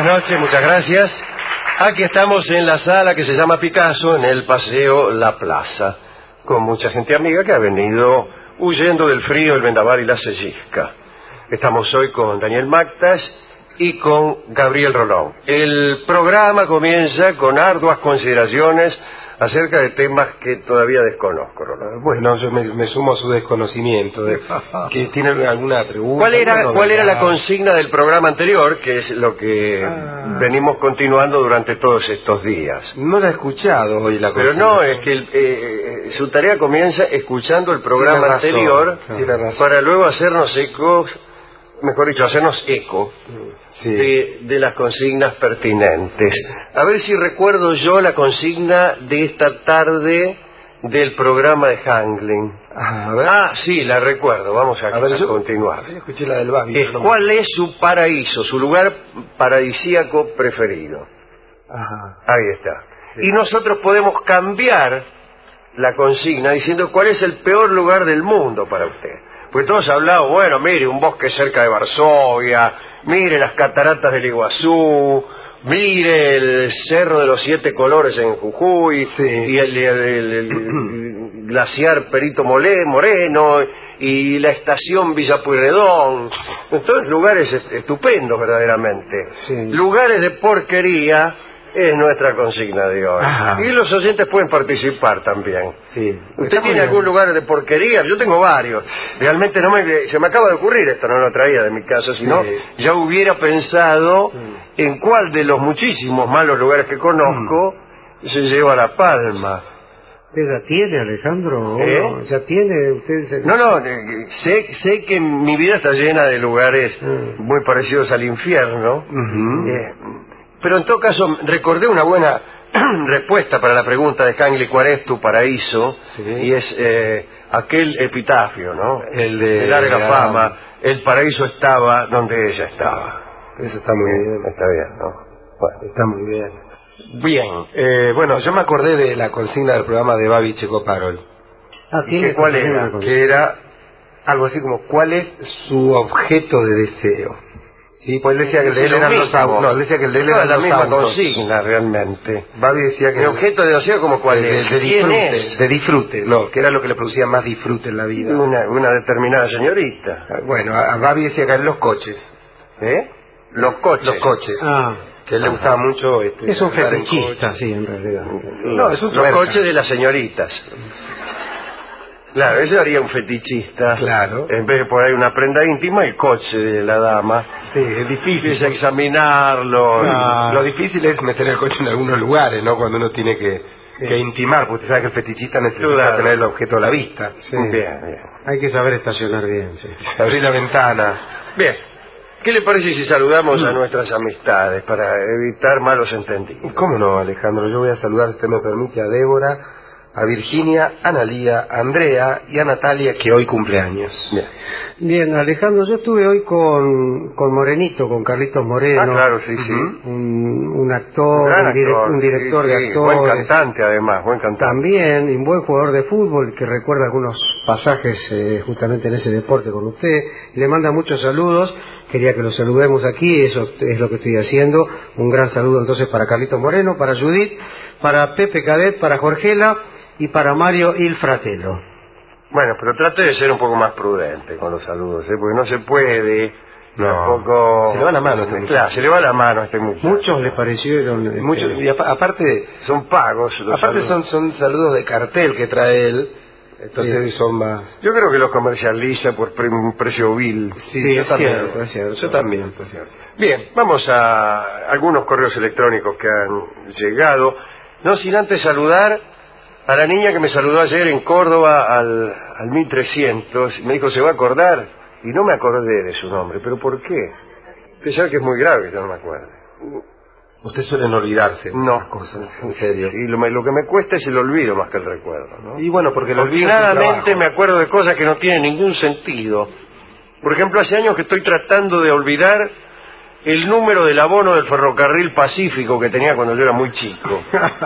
buenas noches, muchas gracias. Aquí estamos en la sala que se llama Picasso, en el Paseo La Plaza, con mucha gente amiga que ha venido huyendo del frío, el vendaval y la sellisca. Estamos hoy con Daniel Mactas y con Gabriel Rolón. El programa comienza con arduas consideraciones acerca de temas que todavía desconozco, Rolón. Bueno, yo me sumo a su desconocimiento. ¿Que tiene alguna pregunta? ¿Cuál era la consigna del programa anterior, que es lo que venimos continuando durante todos estos días? No la he escuchado hoy la consigna. Pero no, es que su tarea comienza escuchando el programa anterior para luego hacernos eco, mejor dicho, hacernos eco de las consignas pertinentes. A ver si recuerdo yo la consigna de esta tarde del programa de Hamelin. Sí, la recuerdo. Vamos a continuar. Sí, escuché la del Babi. ¿Cuál es su paraíso, su lugar paradisíaco preferido? Ahí está. Sí. Y nosotros podemos cambiar la consigna diciendo cuál es el peor lugar del mundo para usted. Pues todos han hablado, bueno, mire, un bosque cerca de Varsovia, mire las cataratas del Iguazú, mire el Cerro de los Siete Colores en Jujuy, y el glaciar Perito Moreno, y la estación Villa Pueyrredón. Entonces, lugares estupendos verdaderamente. Sí. Lugares de porquería es nuestra consigna de hoy. Y los oyentes pueden participar también. Sí. ¿Usted tiene algún lugar de porquería? Yo tengo varios. Realmente se me acaba de ocurrir esto, no lo traía de mi casa, sino ya hubiera pensado en cuál de los muchísimos malos lugares que conozco se lleva la palma. ¿Usted ya tiene, Alejandro? ¿No? ¿Ya tiene? ¿Usted No, sé que mi vida está llena de lugares muy parecidos al infierno. Pero en todo caso, recordé una buena respuesta para la pregunta de Hamelin, ¿cuál es tu paraíso? Sí. Y es aquel epitafio, ¿no? El de larga fama, el paraíso estaba donde ella estaba. Eso está muy bien. Está bien, ¿no? Bueno, está muy bien. Bien, bueno, yo me acordé de la consigna del programa de Babi Checoparol. ¿Cuál era? Que era algo así como, ¿cuál es su objeto de deseo? Sí, pues él decía que el de él eran los autos. No, él decía que el de él eran la los misma autos. Consigna, realmente. Babi decía que... ¿Mi objeto de deseo como cuál es? De disfrute. De disfrute, no, que era lo que le producía más disfrute en la vida. Una determinada señorita. Bueno, a Babi decía que eran los coches. Los coches. Los coches. Que a él le gustaba mucho... es un fetichista, sí, en realidad. No, es un los coches de las señoritas. Claro, eso haría un fetichista. Claro. En vez de por ahí una prenda íntima, el coche de la dama. Sí, es difícil. Es examinarlo. Lo difícil es meter el coche en algunos lugares, ¿no? Cuando uno tiene que intimar, porque usted sabe que el fetichista necesita tener el objeto a la vista. Sí. Bien. Hay que saber estacionar bien, sí. Abrir la ventana. Bien. ¿Qué le parece si saludamos a nuestras amistades para evitar malos entendidos? ¿Cómo no, Alejandro? Yo voy a saludar, si usted me permite, a Débora, a Virginia, a Analía, a Andrea y a Natalia, que hoy cumpleaños. Bien, Alejandro, yo estuve hoy con Morenito, con Carlitos Moreno. Claro, sí. Un actor, un director de actores. Buen cantante, además, buen cantante. También, un buen jugador de fútbol que recuerda algunos pasajes justamente en ese deporte con usted. Le manda muchos saludos. Quería que lo saludemos aquí, eso es lo que estoy haciendo. Un gran saludo entonces para Carlitos Moreno, para Judith, para Pepe Cadet, para Jorgela y para Mario Il Fratello. Bueno, pero trate de ser un poco más prudente con los saludos, porque no se puede tampoco... Se le va la mano a este muchacho. Claro, se le va la mano a este muchacho. Muchos le parecieron... Muchos, y aparte... Son pagos. Aparte son saludos de cartel que trae él. Entonces son más... Yo creo que los comercializa por un precio vil. Sí, yo también. Yo también. Bien, vamos a algunos correos electrónicos que han llegado. No sin antes saludar a la niña que me saludó ayer en Córdoba al 1300. Me dijo, ¿se va a acordar? Y no me acordé de su nombre. ¿Pero por qué? Usted sabe que es muy grave que yo no me acuerde. Usted suele olvidarse las cosas, en serio. Y lo que me cuesta es el olvido más que el recuerdo, ¿no? Y bueno, porque el olvido Obstinadamente me acuerdo de cosas que no tienen ningún sentido. Por ejemplo, hace años que estoy tratando de olvidar el número del abono del ferrocarril Pacífico que tenía cuando yo era muy chico.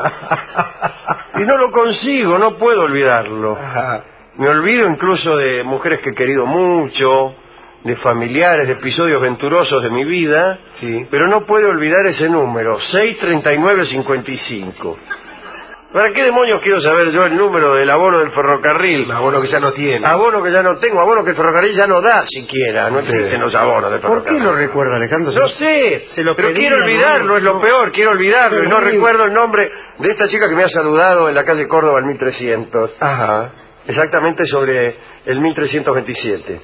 Y no lo consigo, no puedo olvidarlo. Me olvido incluso de mujeres que he querido mucho. de familiares, de episodios venturosos de mi vida, sí, pero no puedo olvidar ese número, 63955. ¿Para qué demonios quiero saber yo el número del abono del ferrocarril? Abono que ya no tiene. Abono que ya no tengo, abono que el ferrocarril ya no da siquiera, no existen los abonos del ferrocarril. ¿Por qué lo recuerda, Alejandro? No sé, se lo pero pedía, quiero olvidarlo, ¿no? es lo peor, quiero olvidarlo, y no Pero, recuerdo el nombre de esta chica que me ha saludado en la calle Córdoba, el 1300. Ajá. Exactamente sobre el 1327.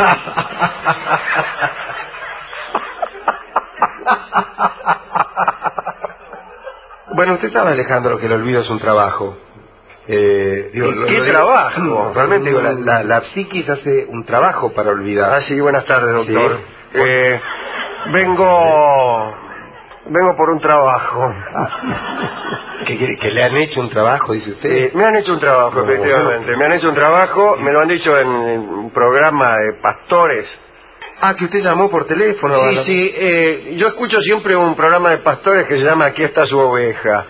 Bueno, usted sabe, Alejandro, que el olvido es un trabajo. ¿Qué trabajo? Realmente digo, la psiquis hace un trabajo para olvidar. Ah, sí, buenas tardes, doctor. Sí. Vengo por un trabajo. ¿Que le han hecho un trabajo, dice usted? Me han hecho un trabajo, No, efectivamente. Me han hecho un trabajo, me lo han dicho en un programa de pastores. Ah, que usted llamó por teléfono. Sí, yo escucho siempre un programa de pastores que se llama Aquí está su oveja.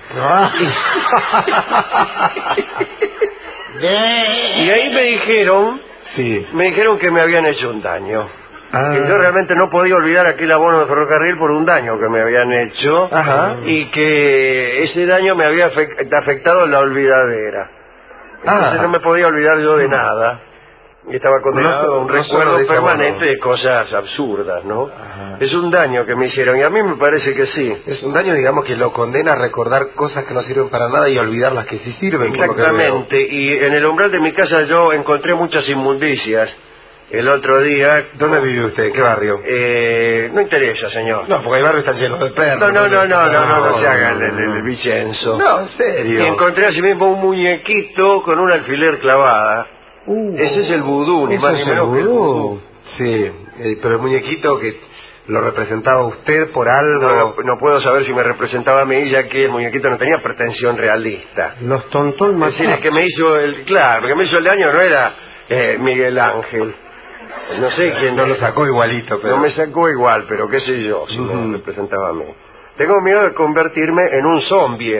Y ahí me dijeron que me habían hecho un daño. Que yo realmente no podía olvidar aquel abono de ferrocarril por un daño que me habían hecho. Ajá. Y que ese daño me había afectado en la olvidadera. Entonces no me podía olvidar yo de nada. Y estaba condenado a un recuerdo permanente de cosas absurdas, ¿no? Ajá. Es un daño que me hicieron, y a mí me parece que sí. Es un daño, digamos, que lo condena a recordar cosas que no sirven para nada y a olvidar las que sí sirven. Exactamente, y en el umbral de mi casa yo encontré muchas inmundicias. El otro día... ¿Dónde vive usted? ¿En qué barrio? No interesa, señor. No, porque hay barrios están llenos de perros. No se haga el Vicenzo. No, en serio. Y encontré así mismo un muñequito con un alfiler clavada. Ese es el vudú, ni más ni menos que el vudú. Sí, pero el muñequito que lo representaba usted por algo... No puedo saber si me representaba a mí, ya que el muñequito no tenía pretensión realista. Los tontón más... Es decir, el que me hizo el daño no era Miguel Ángel. No sé quién... No lo sacó igualito, pero... No me sacó igual, pero qué sé yo, si me representaba a mí. Tengo miedo de convertirme en un zombie.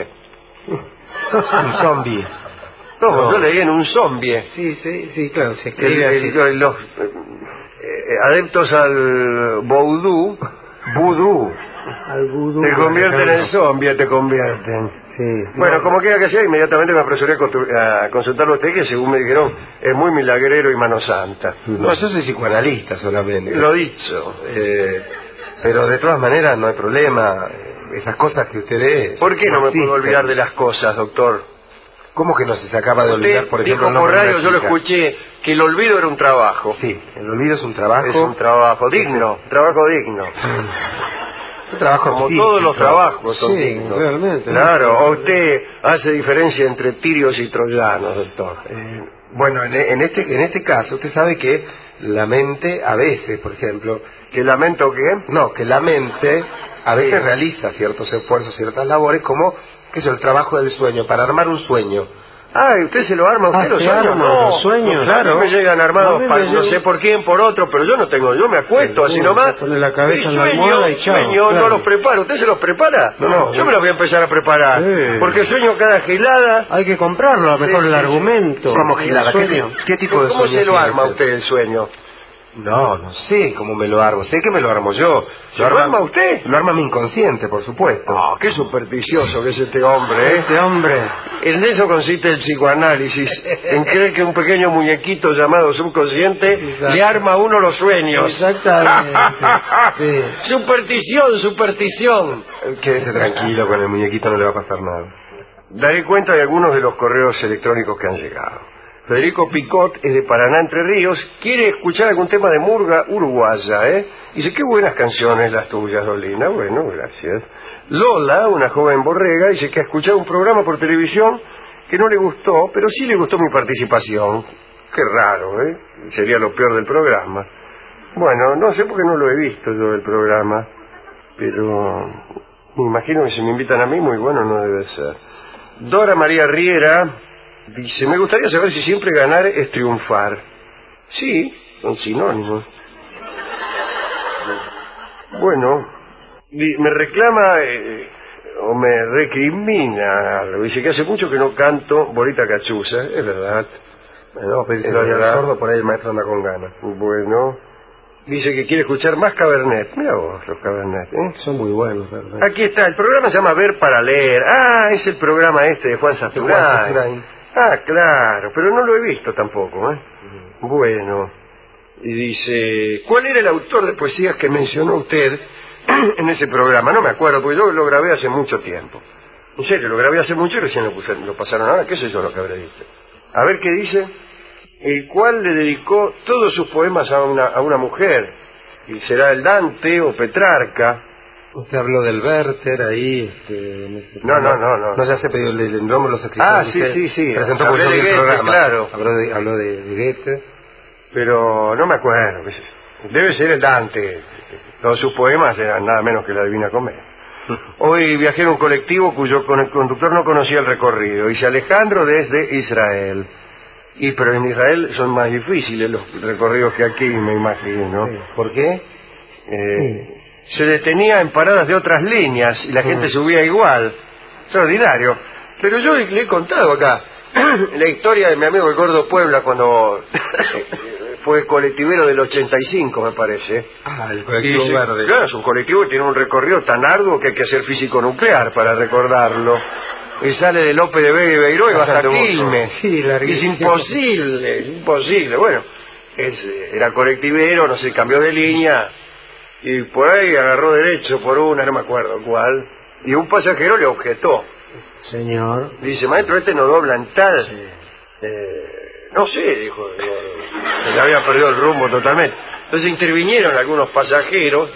Un zombie. No, yo leí en un zombie. Sí, claro, se escribe así. Los adeptos al vudú Al vudú. te convierten en zombie, te convierten. Sí. Bueno, como quiera que sea, inmediatamente me apresuré a consultarlo a usted, que según me dijeron es muy milagrero y mano santa. No, yo soy psicoanalista solamente. Lo dicho. Pero de todas maneras no hay problema. Esas cosas que usted lee... ¿Por qué no me puedo olvidar de las cosas, doctor? ¿Cómo que no se acaba de olvidar, por ejemplo, dijo por radio, yo lo escuché, que el olvido era un trabajo. Sí, el olvido es un trabajo. Es un trabajo digno, trabajo digno. Un trabajo como psíquico. Todos los trabajos son dignos. Realmente. Claro, o usted hace diferencia entre tirios y troyanos, doctor. Bueno, en este caso, usted sabe que la mente a veces, por ejemplo... ¿Que lamento qué? No, que la mente a veces realiza ciertos esfuerzos, ciertas labores, como, qué es el trabajo del sueño, para armar un sueño. Ah, ¿y usted se lo arma a usted los sueños? Los sueños. Claro. Me llegan armados, no sé por quién, por otro, pero yo no tengo, yo me acuesto así nomás. Pone la cabeza en la almohada y chao. Sueño, claro. no los preparo. ¿Usted se los prepara? No. Yo me los voy a empezar a preparar. Porque sueño cada gilada. Hay que comprarlo, a lo mejor el argumento. ¿Cómo gilada? ¿Qué tipo de sueño? ¿Cómo se lo arma usted el sueño? No sé cómo me lo armo. Sé que me lo armo yo. ¿Lo arma usted? Lo arma mi inconsciente, por supuesto. Oh, qué supersticioso que es este hombre, ¿eh? Este hombre. En eso consiste el psicoanálisis, en creer que un pequeño muñequito llamado subconsciente le arma a uno los sueños. Exactamente. Sí. Superstición. Quédese tranquilo, con el muñequito no le va a pasar nada. Daré cuenta de algunos de los correos electrónicos que han llegado. Federico Picot es de Paraná, Entre Ríos, quiere escuchar algún tema de murga uruguaya, ¿eh? Dice, qué buenas canciones las tuyas, Dolina. Bueno, gracias. Lola, una joven borrega, dice que ha escuchado un programa por televisión que no le gustó, pero sí le gustó mi participación. Qué raro, ¿eh? Sería lo peor del programa. Bueno, no sé por qué no lo he visto yo del programa, pero me imagino que si me invitan a mí, muy bueno no debe ser. Dora María Riera dice, me gustaría saber si siempre ganar es triunfar. Sí, son sinónimos. Bueno, me reclama o me recrimina algo. Dice que hace mucho que no canto Bolita Cachuza. Es verdad. Bueno, pero si lo haya sordo, por ahí el maestro anda con ganas. Bueno, Dice que quiere escuchar más Cabernet. Mira vos, los Cabernet, ¿eh? Son muy buenos, ¿verdad? Aquí está, el programa se llama Ver para Leer. Ah, es el programa este de Juan Sasturain. Ah, claro, pero no lo he visto tampoco, ¿eh? Bueno, y dice, ¿cuál era el autor de poesías que mencionó usted en ese programa? No me acuerdo, porque yo lo grabé hace mucho tiempo. En serio, lo grabé hace mucho y recién lo pasaron ahora. ¿Qué sé yo lo que habré dicho? A ver qué dice. El cual le dedicó todos sus poemas a una mujer. Y será el Dante o Petrarca. Usted habló del Werther ahí. No. No se hace pedido el nombre de los escritores. Sí. Presentó por el programa. Claro. Habló de Goethe. Pero no me acuerdo. Debe ser el Dante. Todos sus poemas eran nada menos que la Divina Comedia. Hoy viajé en un colectivo cuyo conductor no conocía el recorrido. Dice Alejandro desde Israel. Pero en Israel son más difíciles los recorridos que aquí, me imagino. Sí. ¿Por qué? Se detenía en paradas de otras líneas y la gente subía igual. Extraordinario. Pero yo le he contado acá la historia de mi amigo el Gordo Puebla cuando fue colectivero del 85, me parece. Ah, el colectivo verde. Claro, es un colectivo que tiene un recorrido tan arduo que hay que hacer físico nuclear para recordarlo. Y sale de López de Vega y Beiró y va hasta Quilmes. Sí, es imposible. Bueno, era colectivero, no sé, cambió de línea y por ahí agarró derecho por una, no me acuerdo cuál, y un pasajero le objetó. Señor. Dice, maestro, este no dobla en tal. Sí. No sé, dijo, se le había perdido el rumbo totalmente. Entonces intervinieron algunos pasajeros.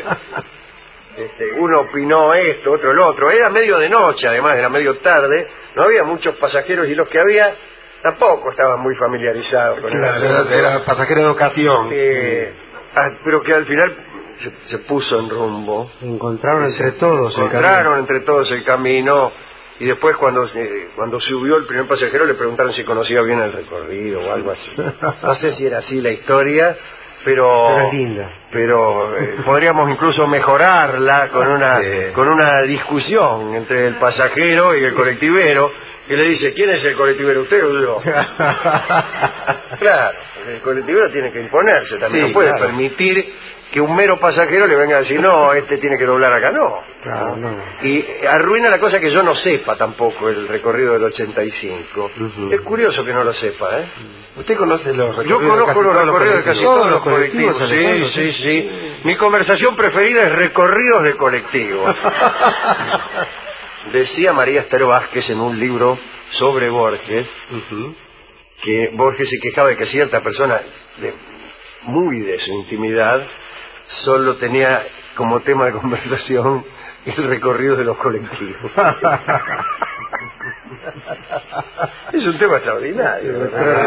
Uno opinó esto, otro el otro. Era medio de noche, además, era medio tarde. No había muchos pasajeros y los que había tampoco estaban muy familiarizados con era pasajero de ocasión. Pero que al final se puso en rumbo. Encontraron entre todos el camino. Y después cuando subió el primer pasajero le preguntaron si conocía bien el recorrido o algo así. No sé si era así la historia, pero es linda. Pero podríamos incluso mejorarla con una discusión entre el pasajero y el colectivero, que le dice, ¿quién es el colectivero, usted o yo? Claro, el colectivero tiene que imponerse también, no puede permitir que un mero pasajero le venga a decir, no, este tiene que doblar acá, no. Claro, no. Y arruina la cosa que yo no sepa tampoco el recorrido del 85. Es curioso que no lo sepa, ¿eh? ¿Usted conoce los recorridos? Yo conozco los recorridos de casi todos los colectivos. Sí. Mi conversación preferida es recorridos de colectivos. Decía María Esther Vázquez en un libro sobre Borges, que Borges se quejaba de que cierta persona muy de su intimidad solo tenía como tema de conversación el recorrido de los colectivos. Es un tema extraordinario.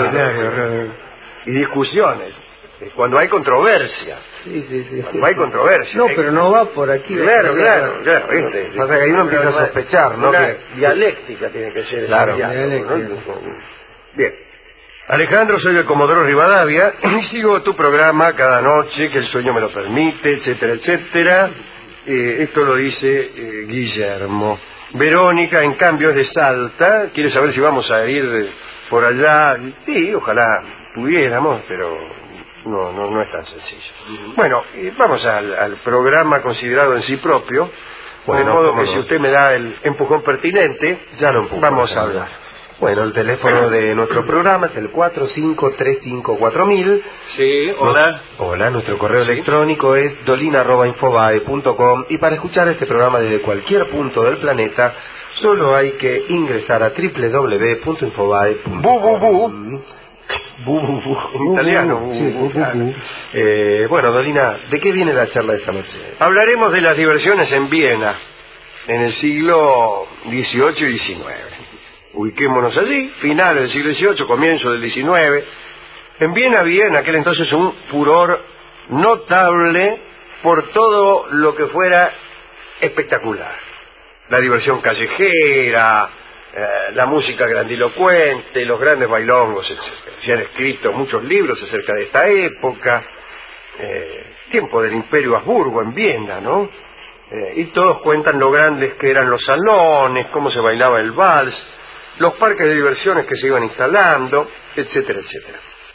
Y discusiones cuando hay controversia. Cuando hay controversia. No, pero no va por aquí. Claro. Pasa que ahí uno empieza a sospechar, ¿no? Una dialéctica tiene que ser. Claro. ¿No? Bien. Alejandro, soy el Comodoro Rivadavia y sigo tu programa cada noche que el sueño me lo permite, etcétera. Esto lo dice Guillermo. Verónica, en cambio, es de Salta, quiere saber si vamos a ir por allá. Sí, ojalá pudiéramos, pero no es tan sencillo. Bueno, vamos al programa considerado en sí propio, de modo que si usted me da el empujón pertinente, ya lo empujo, vamos a hablar. Bueno, el teléfono de nuestro programa es el 45354000. Sí, hola. Hola, nuestro correo electrónico es dolina@infobae.com y para escuchar este programa desde cualquier punto del planeta solo hay que ingresar a www.infobae.com. En italiano. Bueno, Dolina, ¿de qué viene la charla de esta noche? Hablaremos de las diversiones en Viena en el siglo XVIII y XIX. Ubiquémonos allí, final del siglo XVIII, comienzo del XIX. En Viena había en aquel entonces un furor notable por todo lo que fuera espectacular. La diversión callejera, la música grandilocuente, los grandes bailongos, etc. Se han escrito muchos libros acerca de esta época, tiempo del Imperio Habsburgo en Viena, ¿no? Y todos cuentan lo grandes que eran los salones, cómo se bailaba el vals, los parques de diversiones que se iban instalando, etcétera.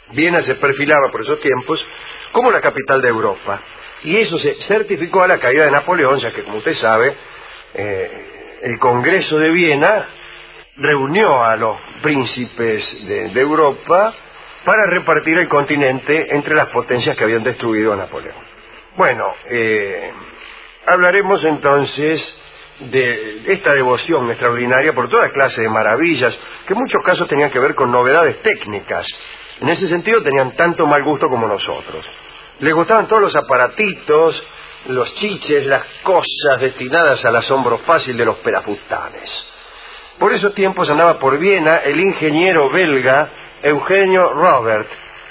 Viena se perfilaba por esos tiempos como la capital de Europa. Y eso se certificó a la caída de Napoleón, ya que, como usted sabe, el Congreso de Viena reunió a los príncipes de Europa para repartir el continente entre las potencias que habían destruido a Napoleón. Bueno, hablaremos entonces de esta devoción extraordinaria por toda clase de maravillas, que en muchos casos tenían que ver con novedades técnicas. En ese sentido tenían tanto mal gusto como nosotros. Les gustaban todos los aparatitos, los chiches, las cosas destinadas al asombro fácil de los perafustanes. Por esos tiempos andaba por Viena el ingeniero belga Eugenio Robert,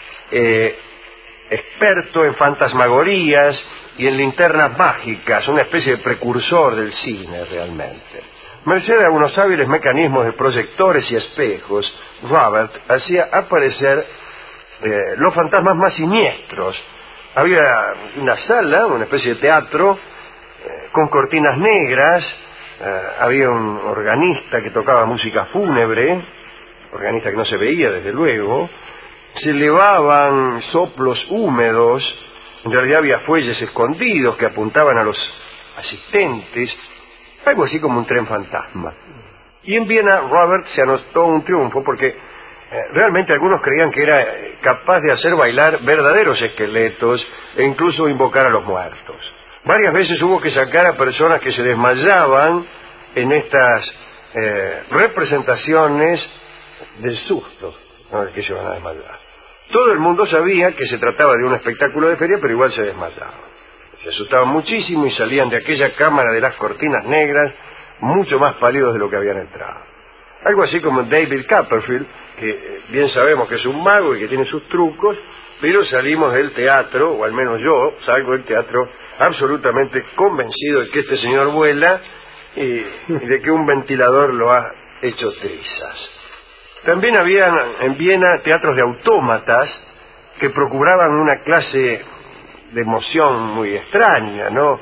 experto en fantasmagorías y en linternas mágicas, una especie de precursor del cine realmente. Merced a unos hábiles mecanismos de proyectores y espejos, Robert hacía aparecer los fantasmas más siniestros. Había una sala, una especie de teatro, con cortinas negras, había un organista que tocaba música fúnebre, organista que no se veía desde luego, se elevaban soplos húmedos, en realidad había fuelles escondidos que apuntaban a los asistentes, algo así como un tren fantasma. Y en Viena Robert se anotó un triunfo porque realmente algunos creían que era capaz de hacer bailar verdaderos esqueletos e incluso invocar a los muertos. Varias veces hubo que sacar a personas que se desmayaban en estas representaciones del susto, ¿no?, de que se iban a desmayar. Todo el mundo sabía que se trataba de un espectáculo de feria, pero igual se desmayaban. Se asustaban muchísimo y salían de aquella cámara de las cortinas negras mucho más pálidos de lo que habían entrado. Algo así como David Copperfield, que bien sabemos que es un mago y que tiene sus trucos, pero salimos del teatro, o al menos yo salgo del teatro absolutamente convencido de que este señor vuela y de que un ventilador lo ha hecho trizas. También había en Viena teatros de autómatas que procuraban una clase de emoción muy extraña, ¿no?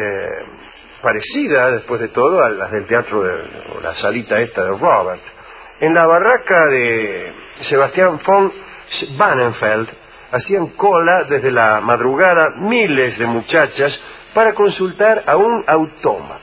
Parecida, después de todo, a las del teatro o la salita esta de Robert. En la barraca de Sebastián von Bannenfeld hacían cola desde la madrugada miles de muchachas para consultar a un autómata.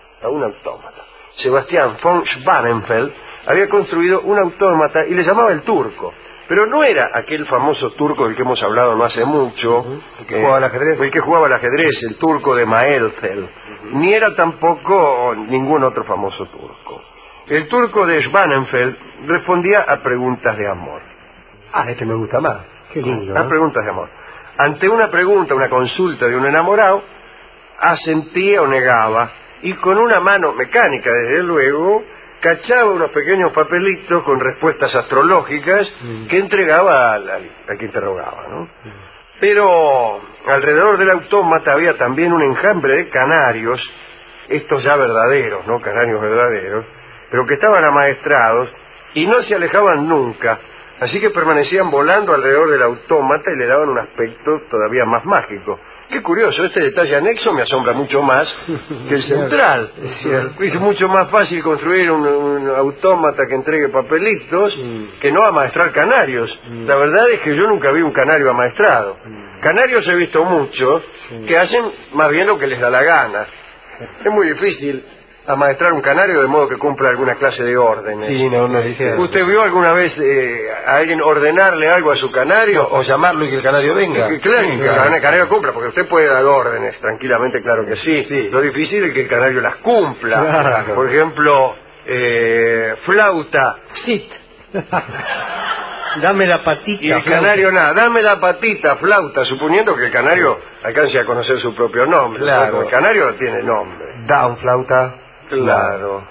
Sebastián von Bannenfeld había construido un autómata y le llamaba el Turco. Pero no era aquel famoso turco del que hemos hablado no hace mucho, el que jugaba al ajedrez. El que jugaba al ajedrez, el turco de Maelzel, ni era tampoco ningún otro famoso turco. El turco de Schwanenfeld respondía a preguntas de amor. Este me gusta más. Qué lindo, A preguntas de amor. Ante una pregunta, una consulta de un enamorado, asentía o negaba, y con una mano mecánica, desde luego, cachaba unos pequeños papelitos con respuestas astrológicas que entregaba al que interrogaba, ¿no? Pero alrededor del autómata había también un enjambre de canarios, estos ya verdaderos, ¿no? Canarios verdaderos, pero que estaban amaestrados y no se alejaban nunca, así que permanecían volando alrededor del autómata y le daban un aspecto todavía más mágico. Qué curioso, este detalle anexo me asombra mucho más que el central. Es mucho más fácil construir un autómata que entregue papelitos que no amaestrar canarios. La verdad es que yo nunca vi un canario amaestrado. Canarios he visto muchos que hacen más bien lo que les da la gana. Es muy difícil amaestrar un canario de modo que cumpla alguna clase de órdenes. Sí, no dice. ¿Usted vio alguna vez a alguien ordenarle algo a su canario? O llamarlo y que el canario venga. Claro, que el canario cumpla, porque usted puede dar órdenes tranquilamente, claro que sí. Lo difícil es que el canario las cumpla. Claro. Por ejemplo, flauta. Sit. Dame la patita. Y el canario nada, dame la patita, flauta, suponiendo que el canario alcance a conocer su propio nombre. Claro. Porque el canario no tiene nombre. Down, flauta. Claro.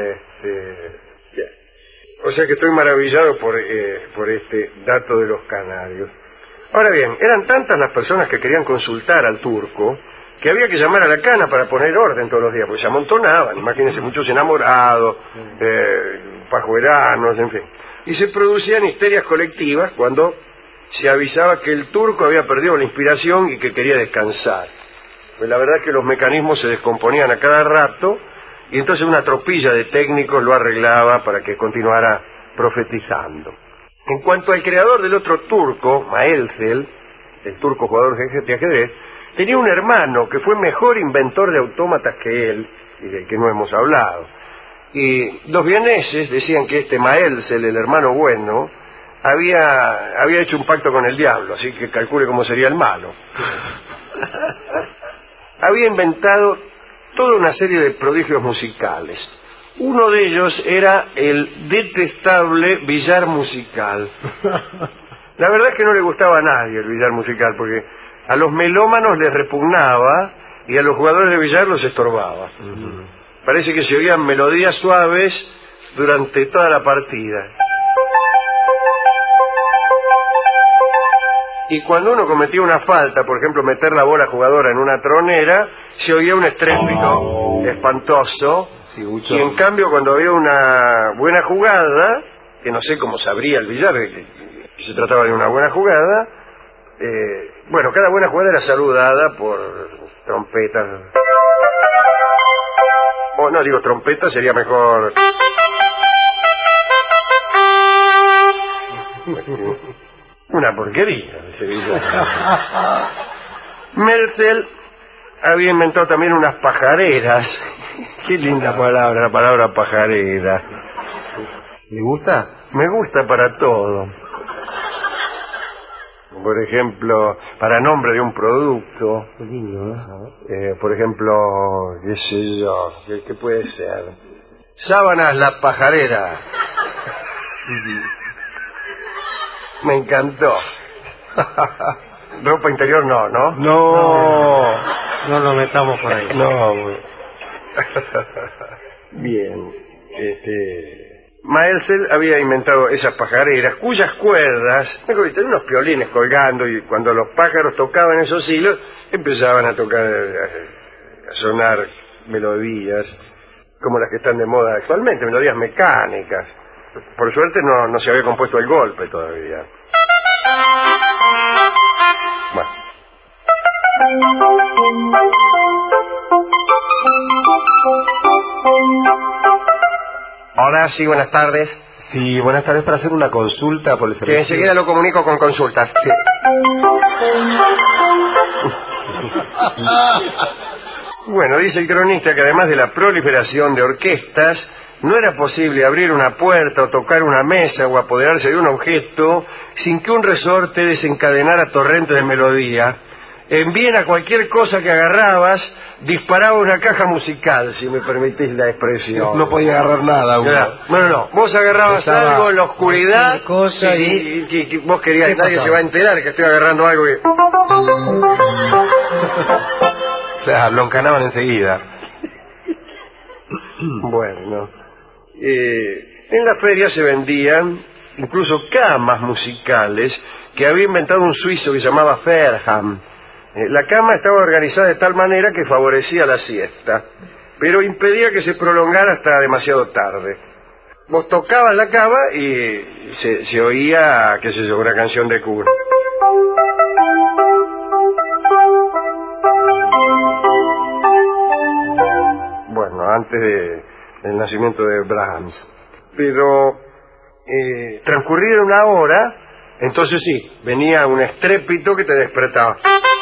O sea que estoy maravillado por este dato de los canarios. Ahora bien, eran tantas las personas que querían consultar al turco que había que llamar a la cana para poner orden todos los días, porque se amontonaban, imagínense, muchos enamorados, pajueranos, en fin. Y se producían histerias colectivas cuando se avisaba que el turco había perdido la inspiración y que quería descansar. Pues la verdad es que los mecanismos se descomponían a cada rato y entonces una tropilla de técnicos lo arreglaba para que continuara profetizando. En cuanto al creador del otro turco, Maelzel, el turco jugador de ajedrez, tenía un hermano que fue mejor inventor de autómatas que él, y del que no hemos hablado. Y los vieneses decían que este Maelzel, el hermano bueno, había hecho un pacto con el diablo, así que calcule cómo sería el malo. Había inventado toda una serie de prodigios musicales. Uno de ellos era el detestable billar musical. La verdad es que no le gustaba a nadie el billar musical, porque a los melómanos les repugnaba y a los jugadores de billar los estorbaba. Parece que se oían melodías suaves durante toda la partida. Y cuando uno cometía una falta, por ejemplo meter la bola jugadora en una tronera, se oía un estrépito espantoso. Sí, y en cambio cuando había una buena jugada, que no sé cómo sabría el billar que se trataba de una buena jugada, bueno, cada buena jugada era saludada por trompetas. O no digo trompetas, sería mejor. Una porquería ese billar. Maelzel había inventado también unas pajareras. Qué linda palabra, la palabra pajarera. ¿Le gusta? Me gusta para todo. Por ejemplo, para nombre de un producto. Qué lindo, ¿eh? Por ejemplo, qué sé yo, ¿qué puede ser? Sábanas la pajarera. Me encantó. Ropa interior no, ¿no? No lo metamos por ahí. No. Bien. Maelzel había inventado esas pajareras, cuyas cuerdas, tenían unos piolines colgando, y cuando los pájaros tocaban esos hilos, empezaban a tocar, a sonar melodías, como las que están de moda actualmente, melodías mecánicas. Por suerte no se había compuesto el golpe todavía. Bueno. Hola, sí, buenas tardes. Sí, buenas tardes, para hacer una consulta por el servicio. Que enseguida lo comunico con consultas. Sí. Bueno, dice el cronista que además de la proliferación de orquestas, no era posible abrir una puerta o tocar una mesa o apoderarse de un objeto sin que un resorte desencadenara torrentes de melodía. En Viena cualquier cosa que agarrabas disparaba una caja musical, si me permitís la expresión. No podía agarrar nada uno. Bueno, no, vos agarrabas algo en la oscuridad cosa y vos querías, nadie se va a enterar que estoy agarrando algo que... O sea, lo encanaban enseguida. Bueno, en la feria se vendían incluso camas musicales que había inventado un suizo que se llamaba Fairham. La cama estaba organizada de tal manera que favorecía la siesta, pero impedía que se prolongara hasta demasiado tarde. Vos tocabas la cama y se oía, qué sé yo, una canción de cuna. Bueno, antes del nacimiento de Brahms. Pero transcurrida una hora, entonces sí, venía un estrépito que te despertaba.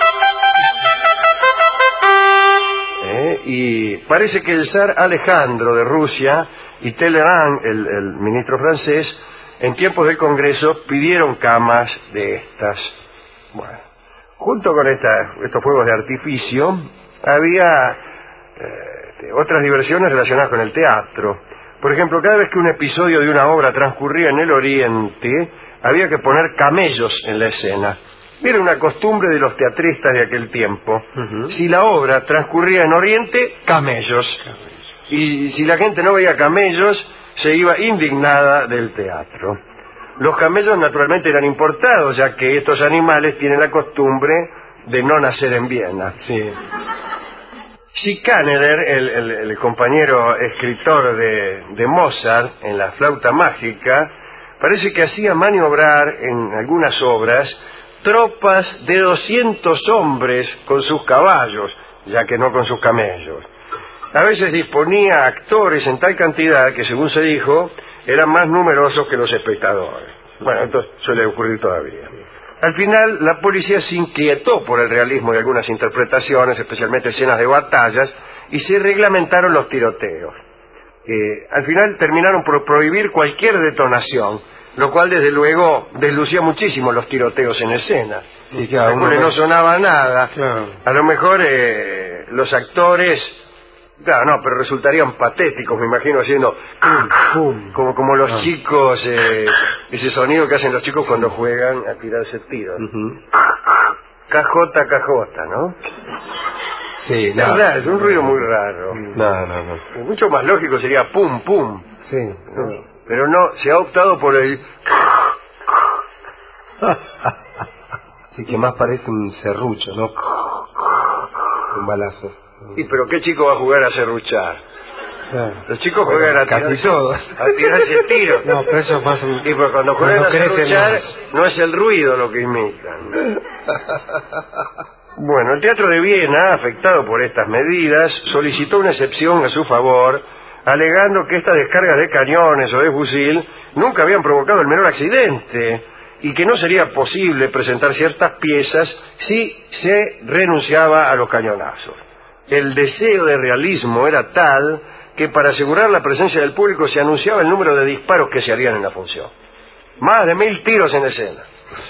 Y parece que el zar Alejandro de Rusia y Talleyrand, el ministro francés, en tiempos del Congreso pidieron camas de estas. Bueno, junto con estos fuegos de artificio había otras diversiones relacionadas con el teatro. Por ejemplo, cada vez que un episodio de una obra transcurría en el Oriente, había que poner camellos en la escena. Era una costumbre de los teatristas de aquel tiempo. Si la obra transcurría en Oriente, camellos. Y si la gente no veía camellos, se iba indignada del teatro. Los camellos naturalmente eran importados, ya que estos animales tienen la costumbre de no nacer en Viena. Sí. Schikaneder, el compañero escritor de Mozart en La flauta mágica, parece que hacía maniobrar en algunas obras tropas de 200 hombres con sus caballos, ya que no con sus camellos. A veces disponía actores en tal cantidad que, según se dijo, eran más numerosos que los espectadores. Bueno, esto suele ocurrir todavía. Al final, la policía se inquietó por el realismo de algunas interpretaciones, especialmente escenas de batallas, y se reglamentaron los tiroteos. Al final terminaron por prohibir cualquier detonación, lo cual desde luego deslucía muchísimo los tiroteos en escena. Sí, claro, no sonaba nada. Claro. A lo mejor los actores, claro, no, pero resultarían patéticos, me imagino, haciendo como los chicos, ese sonido que hacen los chicos cuando juegan a tirarse tiros. Cajota, cajota, ¿no? Sí, la verdad, es un ruido muy raro. No. Mucho más lógico sería pum, pum. Sí. ¿No? Pero no, se ha optado por el... Sí, que más parece un serrucho, ¿no? Un balazo. Sí, pero ¿qué chico va a jugar a serruchar? Claro. Los chicos juegan a casi todos. a tirarse tiros. No, pero eso es más un... Y pues cuando juegan a serruchar, más. no es el ruido lo que imitan. Bueno, el Teatro de Viena, afectado por estas medidas, solicitó una excepción a su favor, alegando que estas descargas de cañones o de fusil nunca habían provocado el menor accidente y que no sería posible presentar ciertas piezas si se renunciaba a los cañonazos. El deseo de realismo era tal que para asegurar la presencia del público se anunciaba el número de disparos que se harían en la función. Más de 1000 tiros en escena.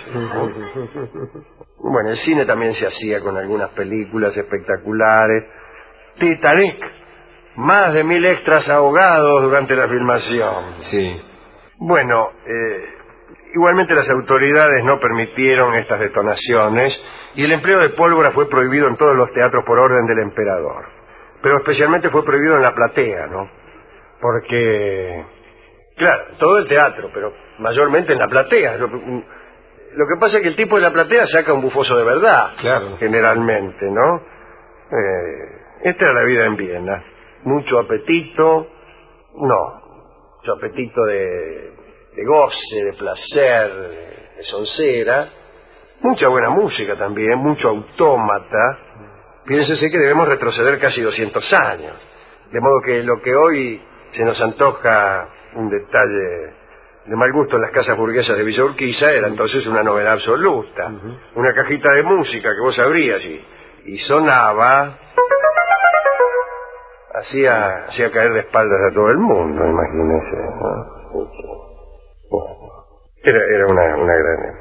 Bueno, el cine también se hacía con algunas películas espectaculares. Titanic, más de 1000 extras ahogados durante la filmación. Sí. Bueno, igualmente las autoridades no permitieron estas detonaciones y el empleo de pólvora fue prohibido en todos los teatros por orden del emperador. Pero especialmente fue prohibido en la platea, ¿no? Porque, claro, todo el teatro, pero mayormente en la platea. Lo que pasa es que el tipo de la platea saca un bufoso de verdad, claro, generalmente, ¿no? Esta era la vida en Viena. Mucho apetito, mucho apetito de goce, de placer, de soncera, mucha buena música también, mucho autómata. Piénsese que debemos retroceder casi 200 años, de modo que lo que hoy se nos antoja un detalle de mal gusto en las casas burguesas de Villa Urquiza era entonces una novedad absoluta. Una cajita de música que vos abrías y sonaba, hacía caer de espaldas a todo el mundo, imagínese, ¿no? Era una gran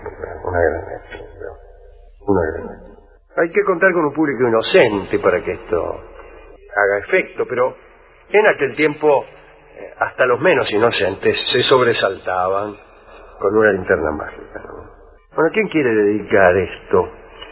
época. Hay que contar con un público inocente para que esto haga efecto, pero en aquel tiempo hasta los menos inocentes se sobresaltaban con una linterna mágica, ¿no? Bueno, ¿quién quiere dedicar esto?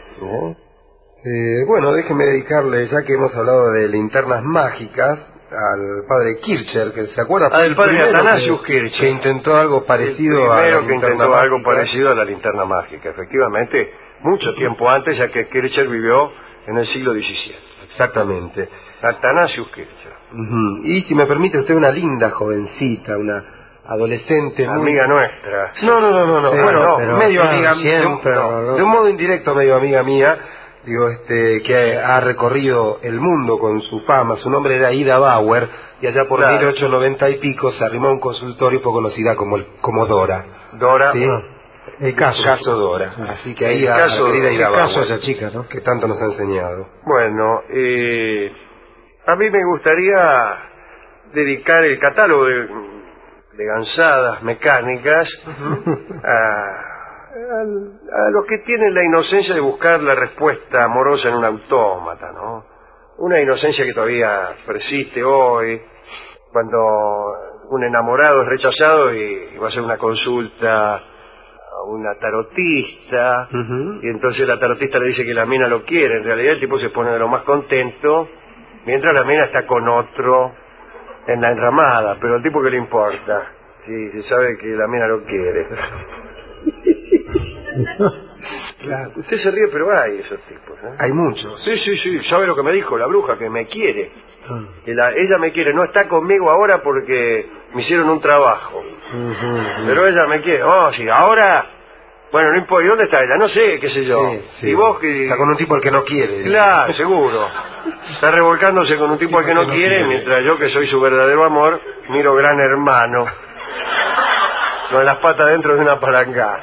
Bueno, déjeme dedicarle, ya que hemos hablado de linternas mágicas, al padre Kircher, que se acuerda, el padre Athanasius Kircher, que intentó algo parecido algo parecido a la linterna mágica, efectivamente, mucho tiempo antes, ya que Kircher vivió en el siglo XVII. Exactamente. Athanasius Kircher. Y si me permite usted, una linda jovencita, una adolescente, amiga nuestra. No. Sí, bueno, pero, medio claro, amiga, siempre, de un modo indirecto medio amiga mía, digo, que ha recorrido el mundo con su fama. Su nombre era Ida Bauer, y allá por 1890 y pico se arrimó a un consultorio y fue conocida como Dora. Dora, ¿sí? El caso Dora. Así que ahí la querida Ida Bauer, esa chica, ¿no? que tanto nos ha enseñado. Bueno, a mí me gustaría dedicar el catálogo de gansadas mecánicas a los que tienen la inocencia de buscar la respuesta amorosa en un autómata, ¿no? Una inocencia que todavía persiste hoy, cuando un enamorado es rechazado y va a hacer una consulta a una tarotista, y entonces la tarotista le dice que la mina lo quiere. En realidad el tipo se pone de lo más contento, mientras la mina está con otro en la enramada, pero al tipo, ¿qué le importa? Si se sabe que la mina lo quiere. Claro. Usted se ríe, pero hay esos tipos, ¿eh? Hay muchos. Sí, ¿sabe lo que me dijo la bruja? Que me quiere. Que ella me quiere, no está conmigo ahora porque me hicieron un trabajo. Pero ella me quiere. Oh, sí, ahora... Bueno, no importa. ¿Y dónde está ella? No sé, qué sé yo. Sí. Y vos que... Está con un tipo al que no quiere. Claro, seguro. Está revolcándose con un tipo al que no quiere, mientras yo, que soy su verdadero amor, miro Gran Hermano. con las patas dentro de una palangana.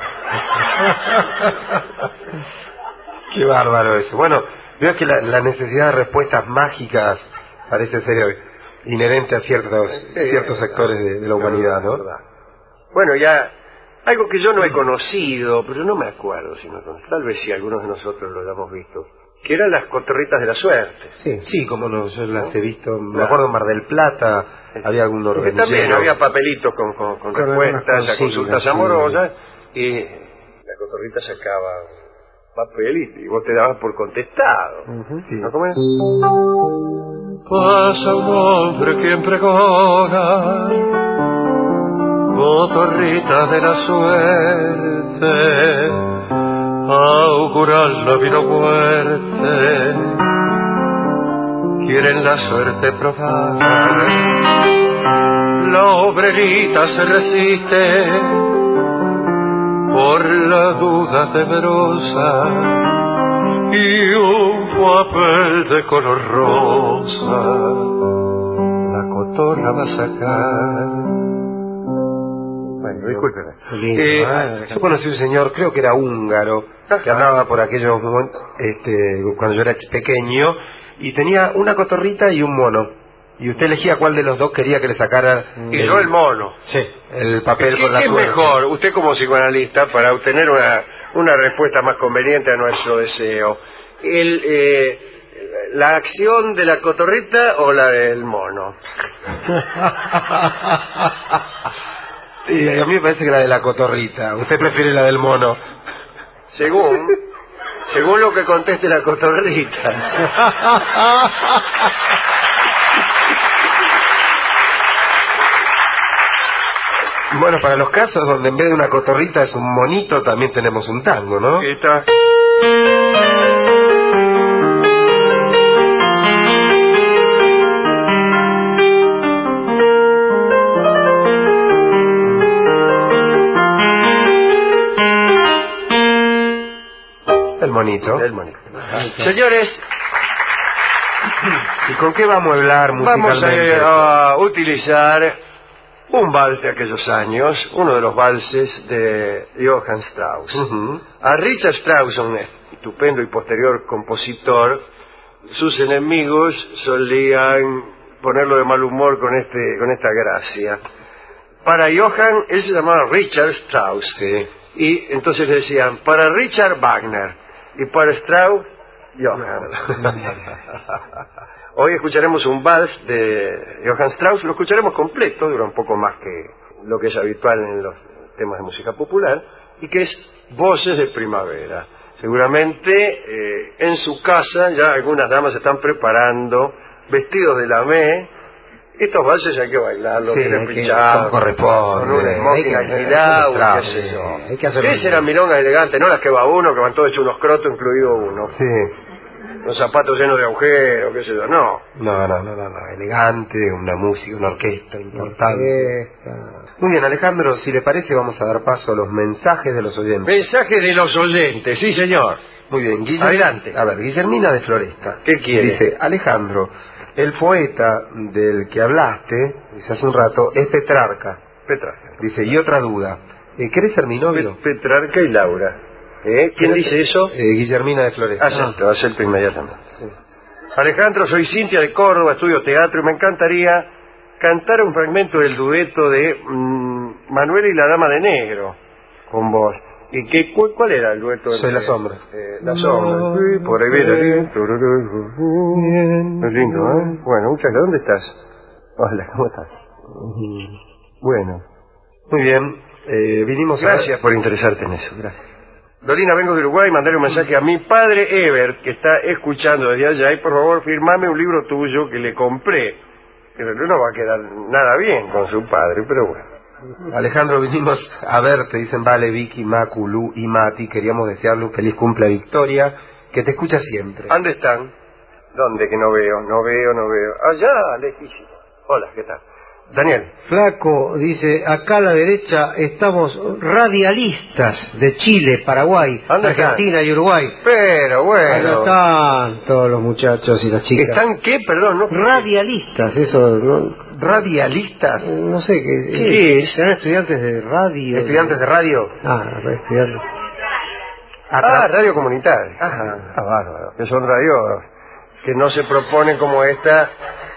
Qué bárbaro eso. Bueno, veo que la necesidad de respuestas mágicas parece ser inherente a ciertos sectores de la humanidad, ¿no? Bueno, ya, algo que yo no he conocido, pero no me acuerdo, tal vez si algunos de nosotros lo hayamos visto, que eran las cotorritas de la suerte. Sí, como no, yo las he visto, me acuerdo en Mar del Plata, había algún organillero. También había papelitos con respuestas a consultas amorosas, y la cotorrita sacaba papelito y vos te dabas por contestado. ¿No comes? Pasa un hombre quien pregona, cotorrita de la suerte, augurar la vida o muerte, quieren la suerte probar. La obrerita se resiste por la duda temerosa y un papel de color rosa la cotorra va a sacar. Bueno, discúlpeme. Yo conocí un señor, creo que era húngaro, que andaba por aquellos momentos, cuando yo era pequeño, y tenía una cotorrita y un mono. Y usted elegía cuál de los dos quería que le sacara. Y yo el mono. Sí, el papel con la suerte. ¿Qué es mejor, usted como psicoanalista, para obtener una respuesta más conveniente a nuestro deseo? ¿La acción de la cotorrita o la del mono? Sí, a mí me parece que la de la cotorrita. ¿Usted prefiere la del mono? Según lo que conteste la cotorrita. Bueno, para los casos donde en vez de una cotorrita es un monito, también tenemos un tango, ¿no? ¿Qué está? El monito. Señores, ¿y con qué vamos a hablar musicalmente? Vamos a utilizar un vals de aquellos años, uno de los valses de Johann Strauss. A Richard Strauss, un estupendo y posterior compositor, sus enemigos solían ponerlo de mal humor con esta gracia. Para Johann, él se llamaba Richard Strauss, y entonces le decían, para Richard Wagner, y para Strauss, Johann. Hoy escucharemos un vals de Johann Strauss, lo escucharemos completo, dura un poco más que lo que es habitual en los temas de música popular, y que es Voces de Primavera. Seguramente en su casa ya algunas damas se están preparando, vestidos de lamé. Estos valses hay que bailarlos, como corresponde, con un smoking alquilado, qué sé yo. Esas eran milongas elegantes, no las que va uno, que van todos hechos unos crotos, incluido uno. Sí. Los zapatos llenos de agujeros, qué sé yo, no. No, elegante, una música, una orquesta importante. Muy bien, Alejandro, si le parece vamos a dar paso a los mensajes de los oyentes. Mensajes de los oyentes, sí señor. Muy bien, adelante. A ver, Guillermina de Floresta. ¿Qué quiere? Dice, Alejandro, el poeta del que hablaste, dice hace un rato, es Petrarca. Dice, y otra duda, ¿querés ser mi novio? Petrarca y Laura. ¿Quién dice eso? Guillermina de Floresta. Acepto inmediatamente. Sí. Alejandro, soy Cintia de Córdoba, estudio teatro y me encantaría cantar un fragmento del dueto de Manuel y la Dama de Negro con vos. ¿Y cuál era el dueto? Soy la sombra. La sombra. Sí, por ahí viene. Es lindo, ¿eh? Bueno, muchas gracias. ¿Dónde estás? Hola, ¿cómo estás? Bueno. Muy bien. Vinimos Gracias por interesarte en eso. Gracias. Dorina, vengo de Uruguay, mandaré un mensaje a mi padre Ever, que está escuchando desde allá, y por favor firmame un libro tuyo que le compré. Pero no va a quedar nada bien con su padre, pero bueno. Alejandro, vinimos a verte, dicen Vale, Vicky, Macu, Lu y Mati, queríamos desearle un feliz cumple a Victoria, que te escucha siempre. ¿Dónde están? ¿Dónde que no veo? Allá, lejísimo. Hola, ¿qué tal? Daniel. Flaco, dice, acá a la derecha estamos radialistas de Chile, Paraguay, Argentina y Uruguay. Pero bueno. Allá están todos los muchachos y las chicas. ¿Están qué? Perdón, no. Radialistas, eso, ¿no? radialistas. No sé, ¿Qué es? ¿Serán estudiantes de radio? ¿Estudiantes de radio? Estudiantes. Radio comunitaria. Bárbaro. Que son radios que no se proponen como esta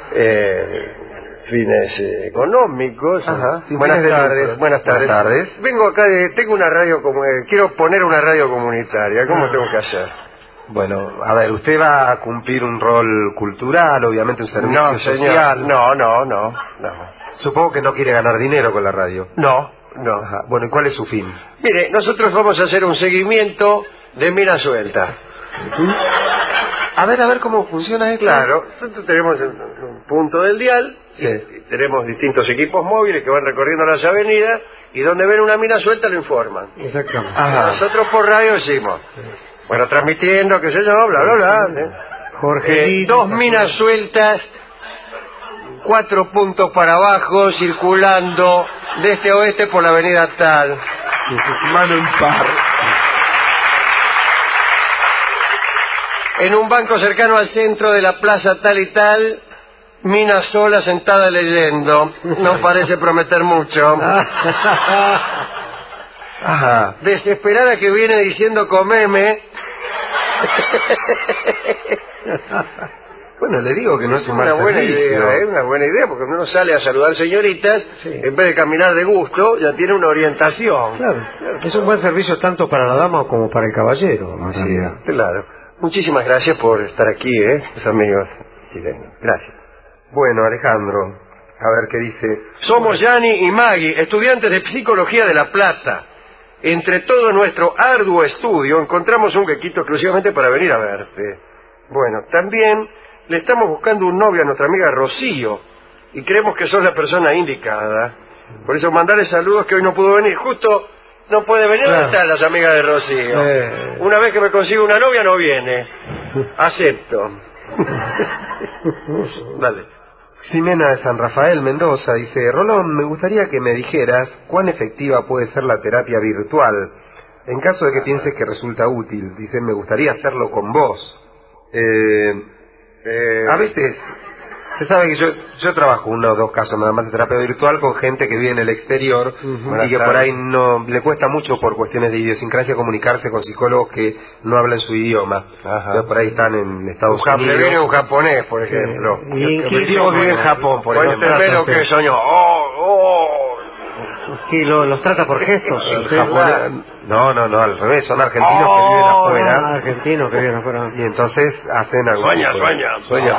fines económicos. Buenas tardes. Buenas tardes. Vengo acá tengo una radio quiero poner una radio comunitaria. ¿Cómo tengo que hacer? Bueno, a ver, usted va a cumplir un rol cultural, obviamente un servicio social. No. Supongo que no quiere ganar dinero con la radio. No. Bueno, ¿y cuál es su fin? Mire, nosotros vamos a hacer un seguimiento de mina suelta. A ver cómo funciona esto. Claro, nosotros tenemos un punto del dial, y tenemos distintos equipos móviles que van recorriendo las avenidas, y donde ven una mina suelta lo informan. Exactamente. Nosotros por radio decimos, bueno, transmitiendo, qué sé yo, bla. Jorge. 2 minas sueltas, 4 puntos para abajo, circulando de este a oeste por la avenida tal. Mano impar. En un banco cercano al centro de la plaza tal y tal, mina sola sentada leyendo. No parece prometer mucho. Desesperada que viene diciendo comeme. Bueno, le digo que no es un mal buena servicio. idea, una buena idea, porque cuando uno sale a saludar señoritas, en vez de caminar de gusto, ya tiene una orientación. Claro. Es un buen servicio tanto para la dama como para el caballero. Claro. Muchísimas gracias por estar aquí, los amigos chilenos. Gracias. Bueno, Alejandro, a ver qué dice. Somos Gianni y Maggie, estudiantes de Psicología de La Plata. Entre todo nuestro arduo estudio, encontramos un huequito exclusivamente para venir a verte. Bueno, también le estamos buscando un novio a nuestra amiga Rocío, y creemos que sos la persona indicada. Por eso mandarle saludos, que hoy no pudo venir. Justo no puede venir. ¿Dónde están las amigas de Rocío? Una vez que me consigo una novia no viene. Acepto. Dale. Ximena de San Rafael, Mendoza, dice: Rolón, me gustaría que me dijeras cuán efectiva puede ser la terapia virtual. En caso de que pienses que resulta útil, dice, me gustaría hacerlo con vos. A veces, usted sabe que yo trabajo 1 o 2 casos nada más de terapia virtual con gente que vive en el exterior y que por ahí no le cuesta mucho por cuestiones de idiosincrasia comunicarse con psicólogos que no hablan su idioma. Por ahí están en Estados Unidos. Le viene un japonés, por ejemplo. Mis hijos viven en Japón, por ejemplo. Lo que soñó. Y los trata por gestos. No, al revés, son argentinos que viven afuera. Argentinos que viven afuera. Y entonces hacen algo. Sueña.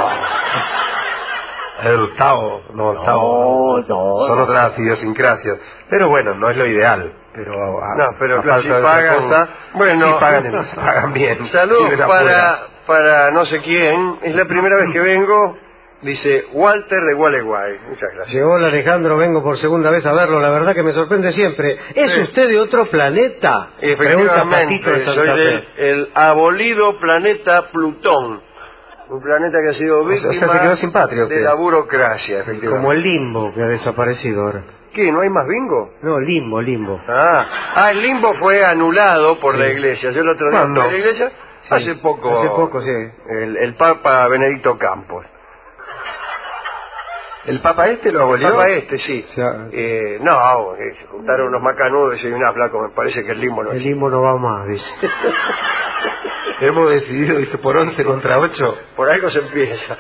El Tao, son otras idiosincrasias. Pero bueno, no es lo ideal. Pero claro, si pagan, pagan bien. Saludos para no sé quién. Es la primera vez que vengo. Dice Walter de Gualeguay. Muchas gracias. Hola Alejandro, vengo por segunda vez a verlo. La verdad que me sorprende siempre. ¿Es usted de otro planeta? Efectivamente, soy del abolido planeta Plutón. Un planeta que ha sido víctima se quedó sin patria, de la burocracia, efectivamente. Como el limbo que ha desaparecido ahora. ¿Qué? ¿No hay más bingo? No, limbo. El limbo fue anulado por la iglesia. Yo el otro día fui a la iglesia, hace poco, sí. El Papa Benedicto Campos. ¿El Papa lo abolió? El Papa sí. Se juntaron unos macanudos y una flaco, me parece que el limbo no. El limbo no va más, dice. Hemos decidido, dice, por 11 contra 8. Por algo se empieza.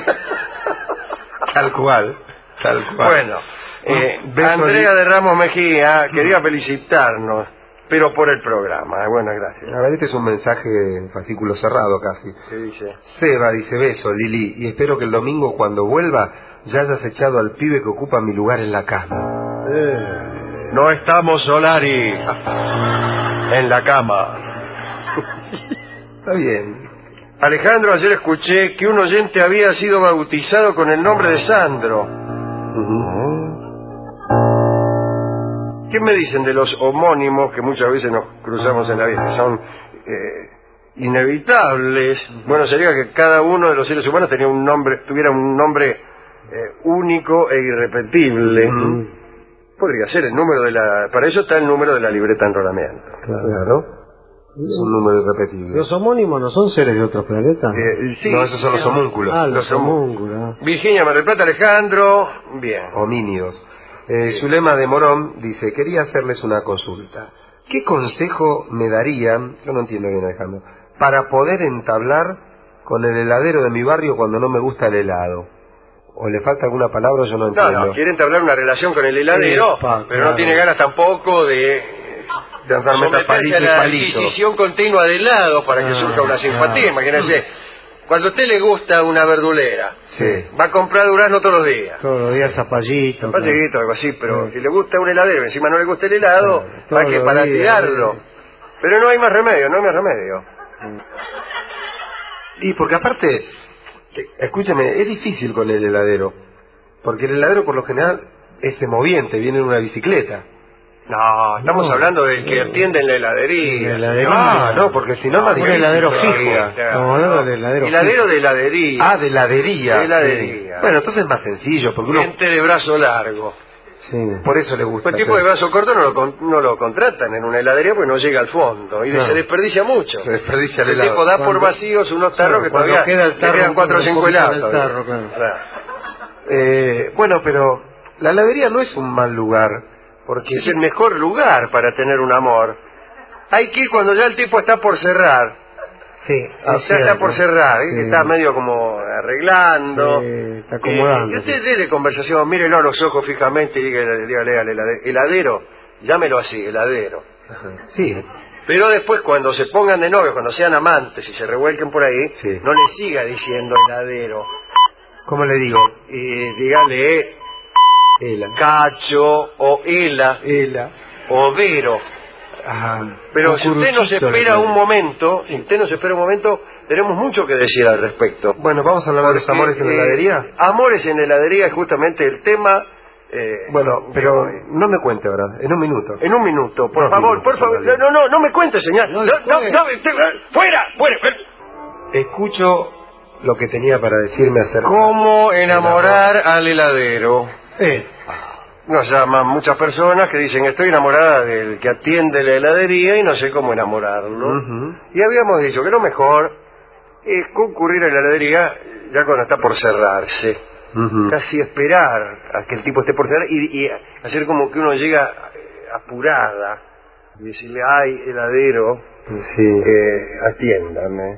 Tal cual. Bueno, Andrea de Ramos Mejía quería felicitarnos, pero por el programa. Buenas gracias. A ver, este es un mensaje en fascículo cerrado casi. ¿Qué dice? Seba dice: beso, Lili, y espero que el domingo cuando vuelva ya hayas echado al pibe que ocupa mi lugar en la cama. No estamos, Solari, en la cama. Está bien. Alejandro, ayer escuché que un oyente había sido bautizado con el nombre de Sandro. ¿Qué me dicen de los homónimos que muchas veces nos cruzamos en la vida? Son inevitables. Bueno, sería que cada uno de los seres humanos tuviera un nombre único e irrepetible. Podría ser el número para eso está el número de la libreta de enrolamiento. Claro. Es un número irrepetible. ¿Los homónimos no son seres de otros planetas? Sí. No, esos son los homúnculos. Los homúnculos. Virginia, Mar del Plata, Alejandro. Bien. Homínidos. Zulema de Morón dice, quería hacerles una consulta. ¿Qué consejo me darían, yo no entiendo bien Alejandro, para poder entablar con el heladero de mi barrio cuando no me gusta el helado? ¿O le falta alguna palabra? Yo no entiendo. No, quiere entablar una relación con el heladero, pero no tiene ganas tampoco de someterse a la adquisición continua de helados para que surja una simpatía. Imagínense, cuando a usted le gusta una verdulera, va a comprar durazno todos los días. Todos los días zapallito. Zapallito, algo así, pero si le gusta un heladero y encima no le gusta el helado, va que para tirarlo. Pero no hay más remedio, no hay más remedio. Y porque aparte, escúchame, es difícil con el heladero, porque el heladero por lo general es moviente, viene en una bicicleta. No, estamos hablando del que atiende en la heladería. No, porque si no, un heladero fijo. Estamos hablando del heladero fijo. De heladería. Ah, de heladería. De heladería. Bueno, entonces es más sencillo, porque gente de brazo largo. Sí. Por eso le gusta. El tipo de brazo corto no lo contratan en una heladería porque no llega al fondo y se desperdicia mucho. Se desperdicia el tipo da por vacíos unos tarros que todavía le quedan 4 o 5 helados. Bueno, pero la heladería no es un mal lugar, porque es el mejor lugar para tener un amor. Hay que ir cuando ya el tipo está por cerrar. Sí, está por cerrar, está medio como arreglando. Está acomodando. Y usted dele conversación, mírelo a los ojos fijamente y dígale al heladero, llámelo así, heladero. Sí. Pero después cuando se pongan de novios, cuando sean amantes y se revuelquen por ahí, no le siga diciendo heladero. ¿Cómo le digo? Dígale Cacho o Ela o Vero. Pero si usted no se espera un momento, tenemos mucho que decir al respecto. Bueno, vamos a hablar de los amores en la heladería. Amores en la heladería es justamente el tema. Bueno, pero no me cuente ahora, en un minuto. En un minuto, por favor. No me cuente, señor. Fuera. Escucho lo que tenía para decirme acerca. ¿Cómo enamorar al heladero? Nos llaman muchas personas que dicen, estoy enamorada del que atiende la heladería y no sé cómo enamorarlo. Y habíamos dicho que lo mejor es concurrir a la heladería ya cuando está por cerrarse. Casi esperar a que el tipo esté por cerrar y hacer como que uno llega apurada y decirle, ay, heladero, atiéndame.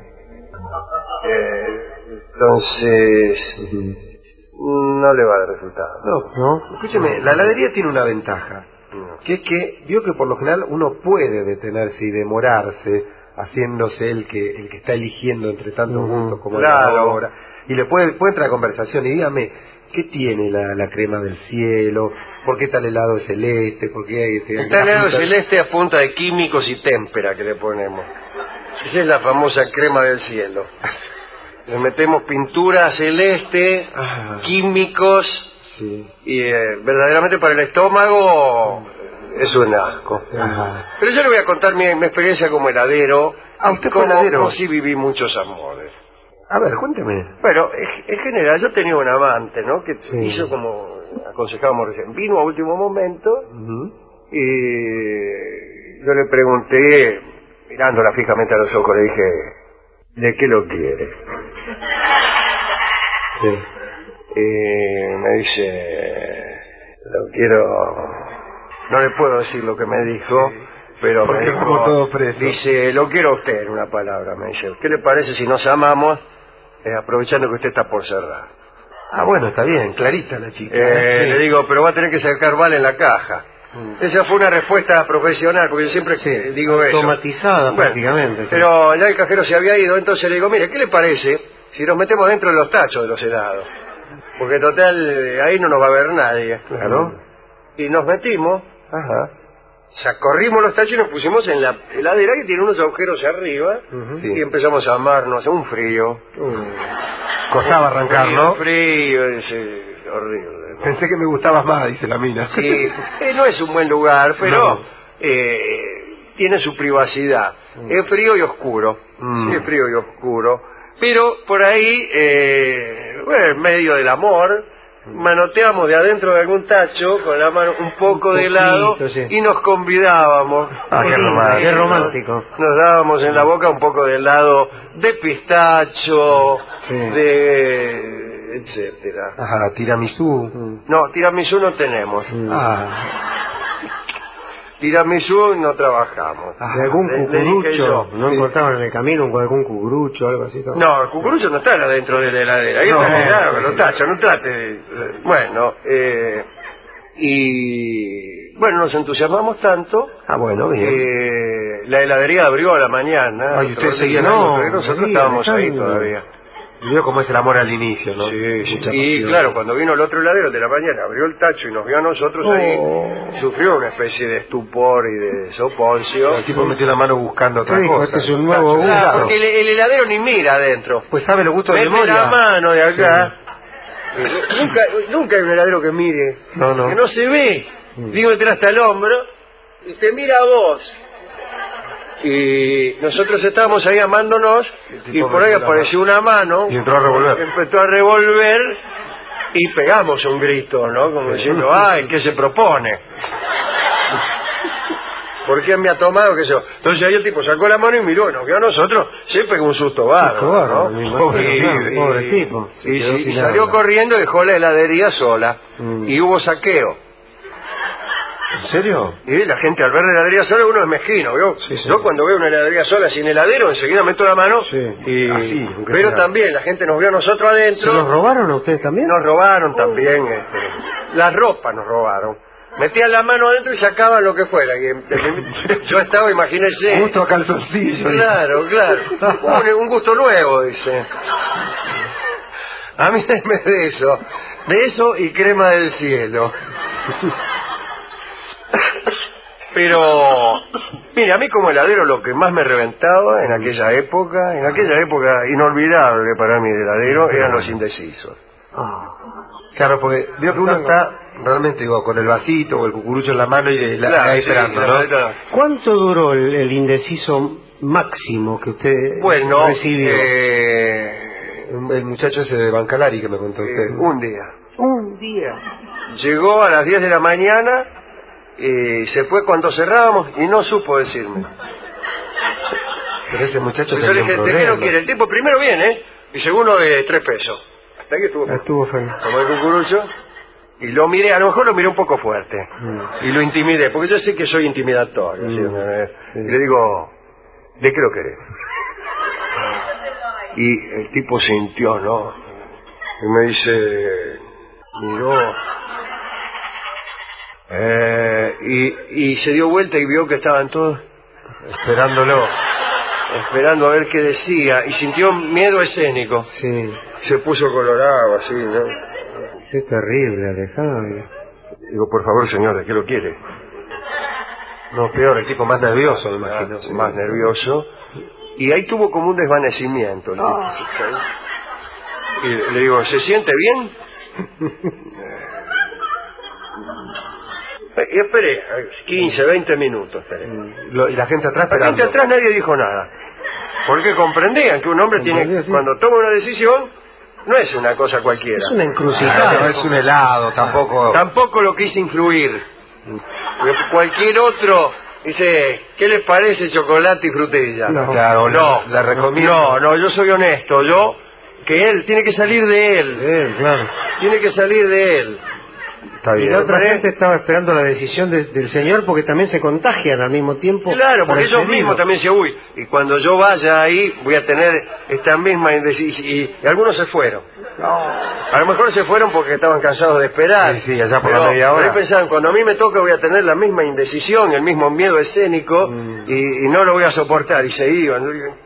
Entonces... no le va a dar resultado. No. Escúcheme, la heladería tiene una ventaja, que es que vio que por lo general uno puede detenerse y demorarse haciéndose el que está eligiendo entre tantos gustos como ahora, y le puede entrar a conversación y dígame, ¿qué tiene la crema del cielo? ¿Por qué tal helado celeste? ¿Por qué está el helado celeste a punta de químicos y témpera que le ponemos? Esa es la famosa crema del cielo. Le metemos pintura celeste, químicos, y verdaderamente para el estómago es un asco. Pero yo le voy a contar mi experiencia como heladero. ¿Usted fue heladero? Como sí viví muchos amores. A ver, cuénteme. Bueno, en general yo tenía un amante, ¿no? Que hizo como aconsejábamos recién. Vino a último momento y yo le pregunté, mirándola fijamente a los ojos, le dije, ¿de qué lo quiere? Y me dice, lo quiero, no le puedo decir lo que me dijo, pero porque me dijo, como todo preso. Dice, lo quiero a usted, en una palabra, me dice, ¿qué le parece si nos amamos, aprovechando que usted está por cerrar? Bueno, está bien, clarita la chica. Le digo, pero va a tener que sacar vale en la caja. Esa fue una respuesta profesional, porque yo siempre digo eso. Automatizada prácticamente. Pero ya el cajero se había ido, entonces le digo, mire, ¿qué le parece si nos metemos dentro de los tachos de los helados? Porque total, ahí no nos va a ver nadie. Claro. Y nos metimos, corrimos los tachos y nos pusimos en la heladera que tiene unos agujeros arriba, y empezamos a amarnos, un frío. Costaba arrancar, ¿no? Frío, horrible. Pensé que me gustabas más, dice la mina. Sí, no es un buen lugar, pero tiene su privacidad. Es frío y oscuro. Sí, es frío y oscuro. Pero por ahí, en medio del amor, manoteamos de adentro de algún tacho con la mano un poco de helado y nos convidábamos. Qué romántico. Nos dábamos en la boca un poco de helado de pistacho, de etcétera. Ajá, tiramisú. No, tiramisú no tenemos. Tiramisú no trabajamos. ¿De algún cucurucho? ¿No encontraban en el camino algún cucurucho o algo así? No, el cucurucho no está adentro de la heladera. Ahí está, lo tacho, no trate. Bueno, y bueno, nos entusiasmamos tanto. Bueno, bien. La heladería abrió a la mañana. Ay, usted seguía, nosotros estábamos ahí todavía. Vio cómo es el amor al inicio, ¿no? Sí. Y claro, cuando vino el otro heladero de la mañana, abrió el tacho y nos vio a nosotros ahí, sufrió una especie de estupor y de soponcio. El tipo metió la mano buscando otra cosa. Este es un nuevo gusto. Claro, porque el heladero ni mira adentro. Pues sabe los gustos de mete memoria. la mano de acá. Nunca hay un heladero que mire. No. Que no se ve. Digo, meter hasta el hombro y te mira a vos. Y nosotros estábamos ahí amándonos y por ahí apareció una mano y entró a revolver. Empezó a revolver y pegamos un grito, ¿no? Como diciendo, ¡ay, qué se propone! ¿Por qué me ha tomado? ¿Qué sé yo? Entonces ahí el tipo sacó la mano y miró, y nos vio a nosotros, siempre con un susto bárbaro, ¿no? Pobre tipo. Y salió corriendo y dejó la heladería sola. Y hubo saqueo. ¿En serio? Y la gente al ver la heladería sola, uno es mezquino, ¿vio? Sí. Yo cuando veo una heladería sola sin heladero, enseguida meto la mano. Y... Así, pero también la gente nos vio a nosotros adentro. ¿Se los robaron a ustedes también? Nos robaron también. La ropa nos robaron. Metían la mano adentro y sacaban lo que fuera. Yo estaba, imagínense. Gusto a calzoncillo. Claro. Un gusto nuevo, dice. A mí me de eso. De eso y crema del cielo. Pero, mire, a mí como heladero lo que más me reventaba en aquella época inolvidable para mí de heladero, eran los indecisos. Claro, porque veo que uno está realmente, digo, con el vasito o el cucurucho en la mano y Claro, esperando, sí, ¿no? ¿Cuánto duró el indeciso máximo que usted recibió? El muchacho ese de Bancalari que me contó usted. Un día. Llegó a las 10 de la mañana y se fue cuando cerrábamos y no supo decirme. Pero ese muchacho yo le dije, ¿de qué no quiere? El tipo primero viene y segundo de 3 pesos. Hasta que estuvo feliz. Tomó el cucurucho y lo miré, a lo mejor lo miré un poco fuerte. Y lo intimidé, porque yo sé que soy intimidatorio. ¿Sí? Y le digo, ¿de qué lo querés? Y el tipo sintió, ¿no? Y me dice, miró. Y se dio vuelta y vio que estaban todos esperando a ver qué decía, y sintió miedo escénico. Sí. Se puso colorado así, ¿no? Qué terrible, Alejandro. Digo, por favor, señor, ¿de qué lo quiere? No, peor, el tipo más nervioso, me imagino. Más nervioso. Y ahí tuvo como un desvanecimiento el tipo. Y le digo, ¿se siente bien? Y esperé 15, 20 minutos esperé. Y la gente atrás esperando. La gente atrás nadie dijo nada, porque comprendían que un hombre tiene, cuando toma una decisión, no es una cosa cualquiera. Es una encrucijada. No es un helado, tampoco lo quise influir. Cualquier otro dice, ¿qué les parece chocolate y frutilla? Le recomiendo. No, yo soy honesto, que él tiene que salir de él. Claro. Tiene que salir de él. Está bien. Y la otra gente estaba esperando la decisión del señor, porque también se contagian al mismo tiempo. Claro, porque ellos mismos también se uy, y cuando yo vaya ahí voy a tener esta misma indecisión. Y algunos se fueron. A lo mejor se fueron porque estaban cansados de esperar. Sí, allá por la media hora. Pero pensaban, cuando a mí me toca voy a tener la misma indecisión, el mismo miedo escénico, y no lo voy a soportar. Y se iban.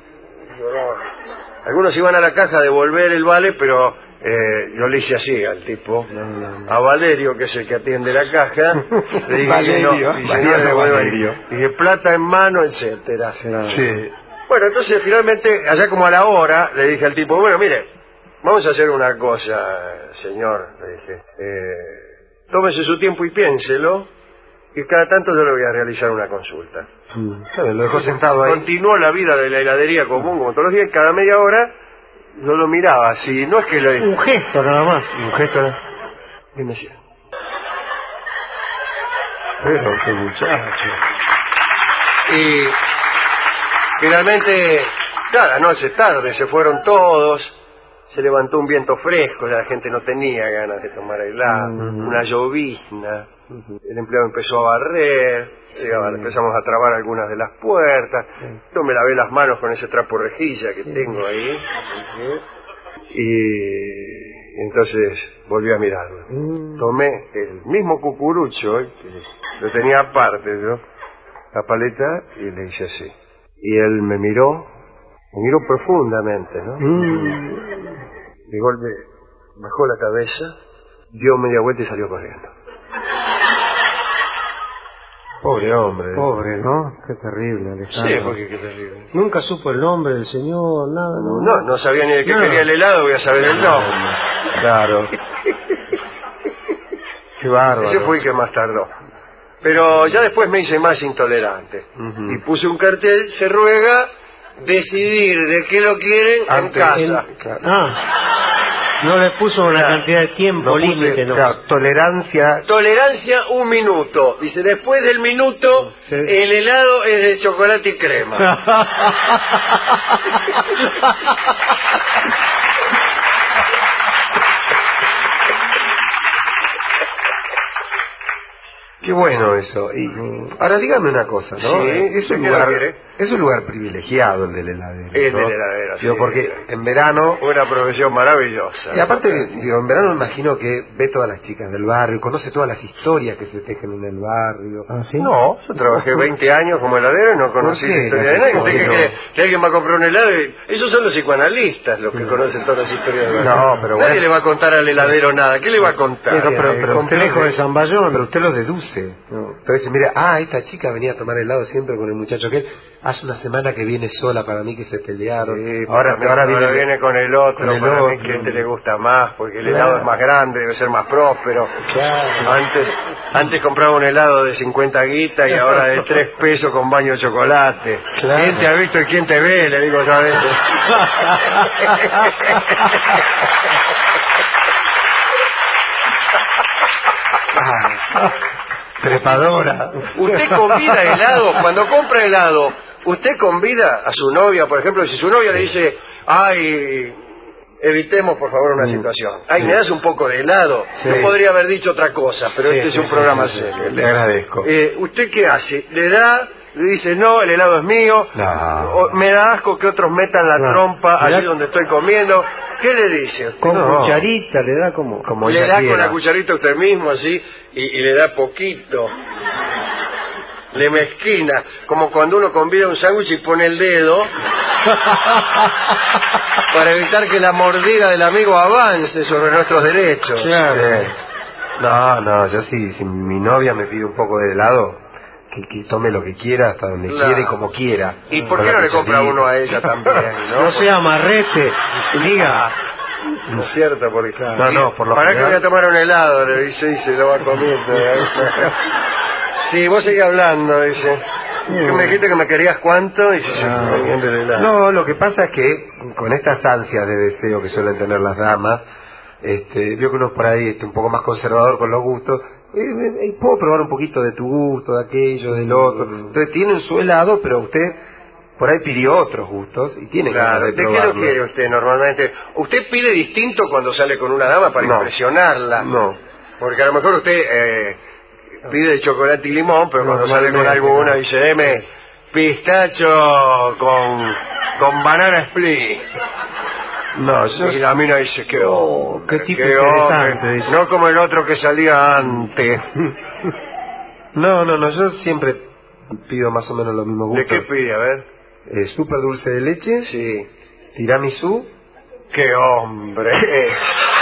Algunos iban a la caja a devolver el vale, pero yo le hice así al tipo, a Valerio, que es el que atiende la caja, le dije, Valerio. Y de plata en mano, etcétera. Sí. Bueno, entonces finalmente, allá como a la hora, le dije al tipo, bueno, mire, vamos a hacer una cosa, señor, le dije, tómese su tiempo y piénselo, y cada tanto yo le voy a realizar una consulta. Lo dejó sentado ahí. Continuó la vida de la heladería común, como todos los días, cada media hora yo lo miraba así, no es que lo... Un gesto nada más. Y me decía, pero qué muchacho. Y finalmente, cada noche tarde se fueron todos, se levantó un viento fresco, ya la gente no tenía ganas de tomar helado, una llovizna, el empleado empezó a barrer, empezamos a trabar algunas de las puertas, yo me lavé las manos con ese trapo rejilla que tengo ahí, y entonces volví a mirarlo. Tomé el mismo cucurucho, que lo tenía aparte, ¿no?, la paleta, y le hice así. Y él me miró profundamente, ¿no? De golpe bajó la cabeza, dio media vuelta y salió corriendo. Pobre hombre. Pobre, ¿no? Qué terrible, Alejandro. Sí, porque qué terrible. Nunca supo el nombre del señor, nada, ¿no? No sabía ni de qué quería el helado, voy a saber el nombre. Claro. Qué bárbaro. Ese fue el que más tardó. Pero ya después me hice más intolerante. Y puse un cartel, se ruega decidir de qué lo quieren en casa. No le puso una cantidad de tiempo límite, ¿no? Claro, tolerancia. Tolerancia 1 minuto. Dice, después del minuto, el helado es de chocolate y crema. Qué bueno eso. Y ahora dígame una cosa, ¿no? Sí, es un lugar privilegiado el del heladero. Es ¿no? del heladero, digo, porque en verano... Una profesión maravillosa. Y aparte, digo, en verano me imagino que ve todas las chicas del barrio, conoce todas las historias que se tejen en el barrio. ¿Ah, sí? No, yo trabajé 20 años como heladero y no conocí la historia de nadie. ¿Usted qué cree? Que alguien va a comprar un helado y... Esos son los psicoanalistas los que conocen todas las historias del barrio. No, pero nadie le va a contar al heladero nada. ¿Qué le va a contar? Pero el complejo de San Bayón. Pero usted lo deduce. ¿no? Entonces, mire, esta chica venía a tomar helado siempre con el muchacho que hace una semana que viene sola, para mí que se pelearon. Sí, ahora viene con el otro, con el para otro. mí que este le gusta más, porque el helado es más grande, debe ser más próspero. Claro. Antes compraba un helado de 50 guitas y ahora de 3 pesos con baño de chocolate. Claro. ¿Quién te ha visto y quién te ve? Le digo yo a veces. Trepadora. Usted convida helado, cuando compra helado, usted convida a su novia, por ejemplo, si su novia le dice, ay, evitemos por favor una situación, ay, me das un poco de helado, Sí. no podría haber dicho otra cosa, pero este es un programa serio. Le agradezco. ¿Usted qué hace? ¿Le da? Le dice, no, el helado es mío, No. me da asco que otros metan la trompa allí donde estoy comiendo? ¿Qué le dice? Con No. cucharita le da como Le ella da quiera. con la cucharita usted mismo así y le da poquito. Le mezquina, como cuando uno convida un sándwich y pone el dedo para evitar que la mordida del amigo avance sobre nuestros derechos. Claro. No, yo sí, si mi novia me pide un poco de helado, que tome lo que quiera, hasta donde Claro. quiera y como quiera. ¿Y por Con qué la no le compra cucharita. uno a ella también? No sea amarrete, diga. No es cierto, porque... No, por lo ¿Para qué general- voy a tomar un helado? Le dice y se lo va comiendo. Sí, vos seguís hablando, dice. ¿Qué me dijiste que me querías cuánto? Y se está comiendo el helado. No, lo que pasa es que con estas ansias de deseo que suelen tener las damas, veo que uno es por ahí un poco más conservador con los gustos, puedo probar un poquito de tu gusto, de aquello, del otro. Entonces tienen su helado, pero usted por ahí pidió otros gustos y tiene Claro, ganas ¿de de qué lo probarlo. quiere usted normalmente? ¿Usted pide distinto cuando sale con una dama para No. impresionarla? No. Porque a lo mejor usted pide de chocolate y limón, pero cuando sale con alguna dice, deme pistacho con banana split. No, yo Y la mina dice, qué hombre, qué tipo qué interesante, hombre. dice. No como el otro que salía antes. no, yo siempre pido más o menos los mismos ¿De gustos. qué pide? A ver. Súper dulce de leche, Sí. tiramisú, ¡Qué hombre!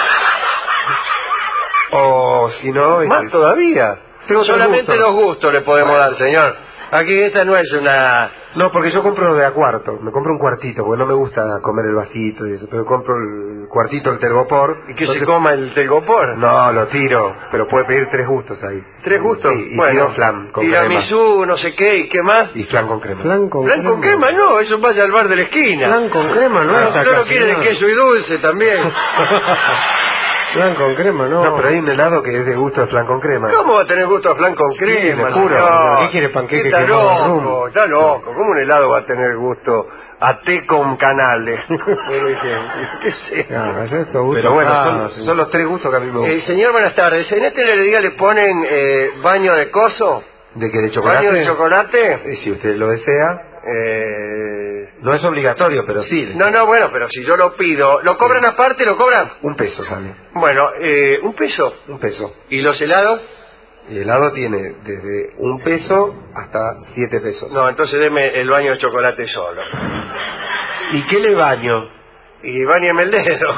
o si no... Más todavía. Tengo otros Solamente gustos. 2 gustos le podemos dar, señor. Aquí esta no es una... No, porque yo compro de a cuarto, me compro un cuartito, porque no me gusta comer el vasito y eso, pero compro el cuartito, el telgopor. ¿Y que se coma el telgopor? No, lo tiro, pero puede pedir 3 gustos ahí. 3 gustos. Sí, y bueno, pido flan con tiramisú, no sé qué, ¿y qué más? crema. Y flan con crema. Flan con Flan con crema, no, eso vaya al bar de la esquina. Flan con crema, ¿no? No, Esa no lo casi quiere de nada. queso y dulce también. Flan con crema, no. No, pero hay un helado que es de gusto de flan con crema. ¿Cómo va a tener gusto a flan con crema? le juro. No, ¿Qué quiere, panqueque está quemado de loco, rum? está loco. ¿Cómo un helado va a tener gusto a té con canales? ¿Qué sé? No, eso es todo gusto. Pero bueno, son los 3 gustos que a mí me gustan. Señor, buenas tardes. ¿En esta heladería le ponen baño de coso? ¿De qué? ¿De chocolate? ¿Baño de chocolate? Si usted lo desea. No es obligatorio, pero sí. No, bueno, pero si yo lo pido, ¿lo cobran aparte? ¿Lo cobran? $1 sale. Bueno, ¿1 peso? $1. ¿Y los helados? El helado tiene desde $1 hasta $7. No, entonces deme el baño de chocolate solo. ¿Y qué le baño? Y bañeme el dedo.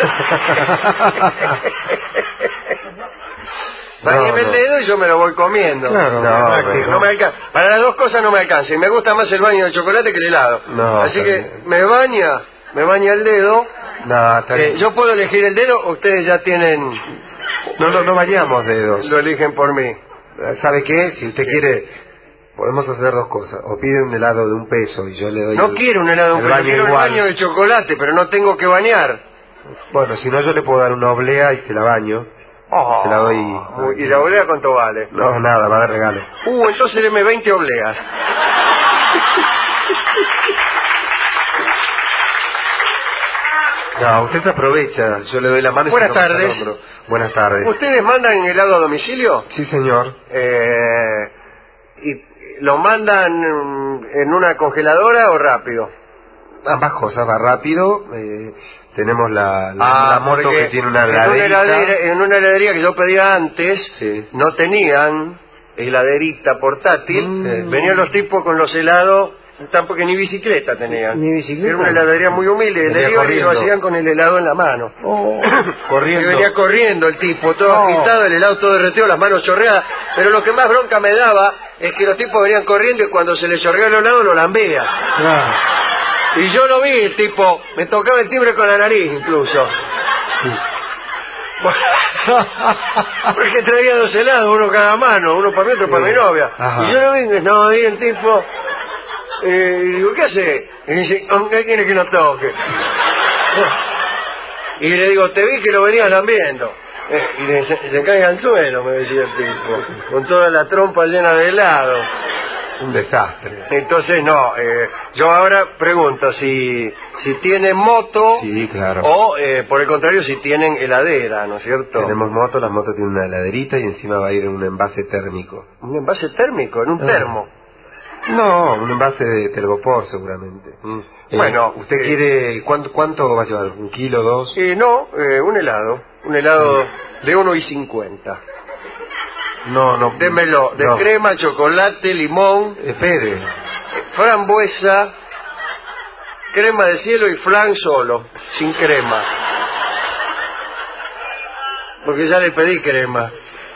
Báñeme el dedo y yo me lo voy comiendo. Claro, no me alcanza. Para las dos cosas no me alcanza. Y me gusta más el baño de chocolate que el helado. No, así que me baña el dedo. No, está bien. ¿Yo puedo elegir el dedo o ustedes ya tienen... No bañamos dedos. Lo eligen por mí? ¿Sabe qué? Si usted quiere, podemos hacer 2 cosas. O pide un helado de $1 y yo le doy... No quiero un helado de $1, quiero el baño de chocolate, pero no tengo que bañar. Bueno, si no yo le puedo dar una oblea y se la baño. Se la doy... ¿Y la oblea cuánto vale? No, nada, va de regalo. Entonces deme 20 obleas. No, usted se aprovecha. Yo le doy la mano y Buenas se lo pasa tardes. al hombro. Buenas tardes. ¿Ustedes mandan helado a domicilio? Sí, señor. ¿Y lo mandan en una congeladora o rápido? Ambas cosas, va rápido. Tenemos la moto que tiene una heladerita. En una heladería que yo pedía antes, Sí. no tenían heladerita portátil. Venían los tipos con los helados, tampoco ni bicicleta tenían. Ni bicicleta. Era una heladería muy humilde. Venía Le iban y lo corriendo. hacían con el helado en la mano. Corriendo. Y venía corriendo el tipo, todo agitado, el helado todo derretido, las manos chorreadas. Pero lo que más bronca me daba es que los tipos venían corriendo y cuando se les chorreaba el helado lo lambea. Claro. Y yo lo vi, el tipo, me tocaba el timbre con la nariz incluso. Porque traía 2 helados, uno cada mano, uno para mí, otro para mi novia. Ajá. Y yo lo vi, no, ahí el tipo, y digo, ¿qué hace? Y dice, ¿qué quiere que no toque? Y le digo, te vi que lo venías lambiendo. Y se cae al suelo, me decía el tipo, con toda la trompa llena de helado. Un desastre. Entonces, no, yo ahora pregunto si tienen moto Sí, claro. o, por el contrario, si tienen heladera, ¿no es cierto? Tenemos moto, la moto tiene una heladerita y encima va a ir en un envase térmico. Un envase térmico, en un termo. No, un envase de telgopor seguramente. Bueno, ¿usted quiere... ¿Cuánto va a llevar? ¿1 kilo, 2? No, un helado de 1,50. No. Démelo, de no. crema, chocolate, limón, Espere. frambuesa, crema de cielo y flan solo, sin crema. Porque ya le pedí crema.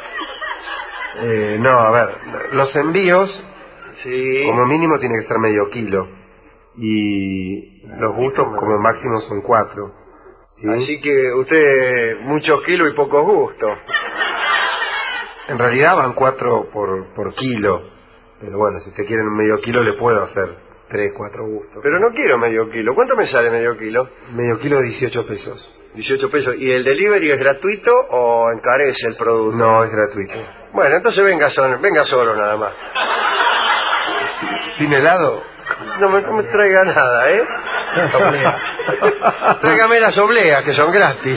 No, a ver, los envíos Sí. como mínimo tiene que ser medio kilo. Y los gustos como máximo son 4. ¿sí? Así que usted, muchos kilos y pocos gustos. En realidad van 4 por kilo. Pero bueno, si usted quiere un medio kilo le puedo hacer 3, 4 gustos. Pero no quiero medio kilo. ¿Cuánto me sale medio kilo? Medio kilo, $18. 18 pesos. ¿Y el delivery es gratuito o encarece el producto? No, es gratuito. Bueno, entonces venga solo nada más. ¿Sin helado? No me traiga nada, ¿eh? Tráigame las obleas, que son gratis.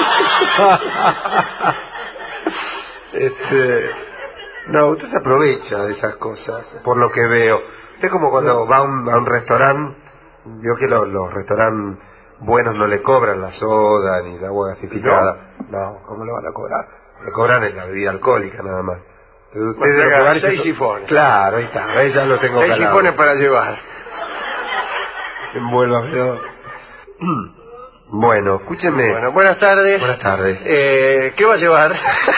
No, usted se aprovecha de esas cosas, por lo que veo. Usted como cuando va a un restaurante, vio que los restaurantes buenos no le cobran la soda ni el agua gasificada. No, ¿cómo lo van a cobrar? Le cobran en la bebida alcohólica nada más. Usted debe probar 6 sifones. Claro, ahí está, ahí ya lo tengo 6 calado. sifones para llevar. Envuélvame. Bueno, escúcheme. Bueno, buenas tardes. Buenas tardes. ¿Qué va a llevar?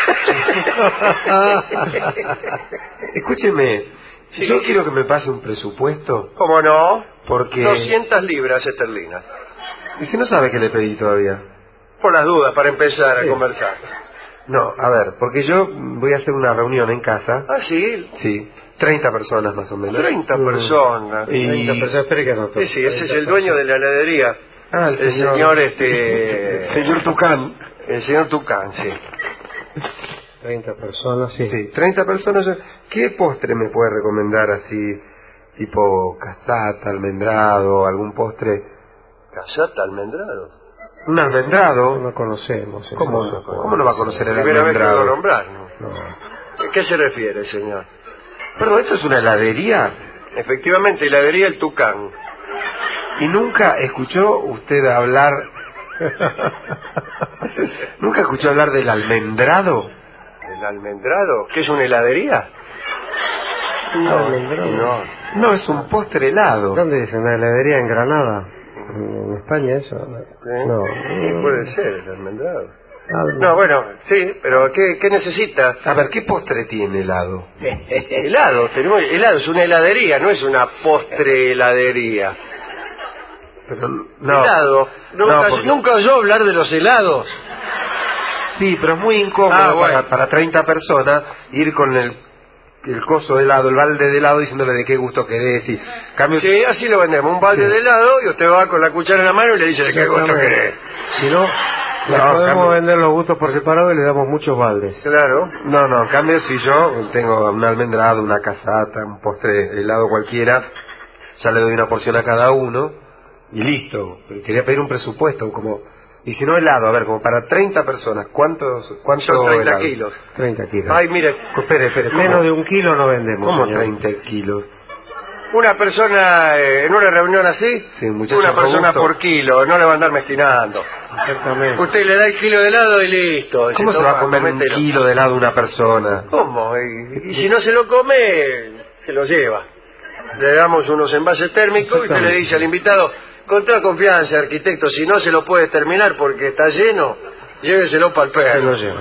Escúcheme, Sí. yo quiero que me pase un presupuesto, ¿Cómo no? porque... 200 libras esterlinas. ¿Y si no sabe que le pedí todavía? Por las dudas, para empezar a Sí. conversar. No, a ver, porque yo voy a hacer una reunión en casa. Ah, sí. Sí, 30 personas más o menos. 30 personas. Y... 30 personas, espere que anoto. Sí, ese es el dueño de la heladería. Ah, el El señor, señor Tucán. El señor Tucán, sí. 30 personas, sí. Sí, 30 personas. ¿Qué postre me puede recomendar así, tipo casata, almendrado, algún postre? ¿Casata, almendrado? Un almendrado. No conocemos. ¿Cómo no va a conocer el Primera vez que almendrado? lo nombrar, ¿no? ¿A qué se refiere, señor? Perdón, ¿esto es una heladería? Efectivamente, heladería El Tucán. ¿Y nunca escuchó usted hablar... ¿Nunca escuchó hablar del almendrado? ¿El almendrado? ¿Qué es una heladería? No, es un postre helado. ¿Dónde es? ¿En la heladería en Granada? ¿En España eso? No. Puede ser el almendrado. No, bueno, sí, pero ¿qué necesita? A ver, ¿qué postre tiene helado? Helado, helado, es una heladería, no es una postre heladería. Pero no. Helado. ¿Nunca oyó hablar de los helados? Sí, pero es muy incómodo bueno. para 30 personas ir con el coso de helado, el balde de helado, diciéndole de qué gusto querés. Y cambio... Sí, así lo vendemos, un balde de helado y usted va con la cuchara en la mano y le dice de qué gusto querés. Si no, podemos vender los gustos por separado y le damos muchos baldes. Claro. No, en cambio si yo tengo un almendrado, una casata, un postre helado cualquiera, ya le doy una porción a cada uno y listo. Pero quería pedir un presupuesto, y si no helado, a ver, como para 30 personas, ¿cuánto Son 30 helado? kilos. 30 kilos. Ay, mire. Espere. Menos de 1 kilo no vendemos. ¿Cómo señor? 30 kilos? Una persona en una reunión así, Sí, muchacho una persona robusto. por kilo, no le va a andar mezquinando. Exactamente. Usted le da el kilo de helado y listo. ¿Cómo Dice, se va a "Toma, comer un comételo". kilo de helado una persona? ¿Cómo? Y si no se lo come, se lo lleva. Le damos unos envases térmicos y usted le dice al invitado, con toda confianza, arquitecto, si no se lo puede terminar porque está lleno, lléveselo para el perro. Se lo lleva.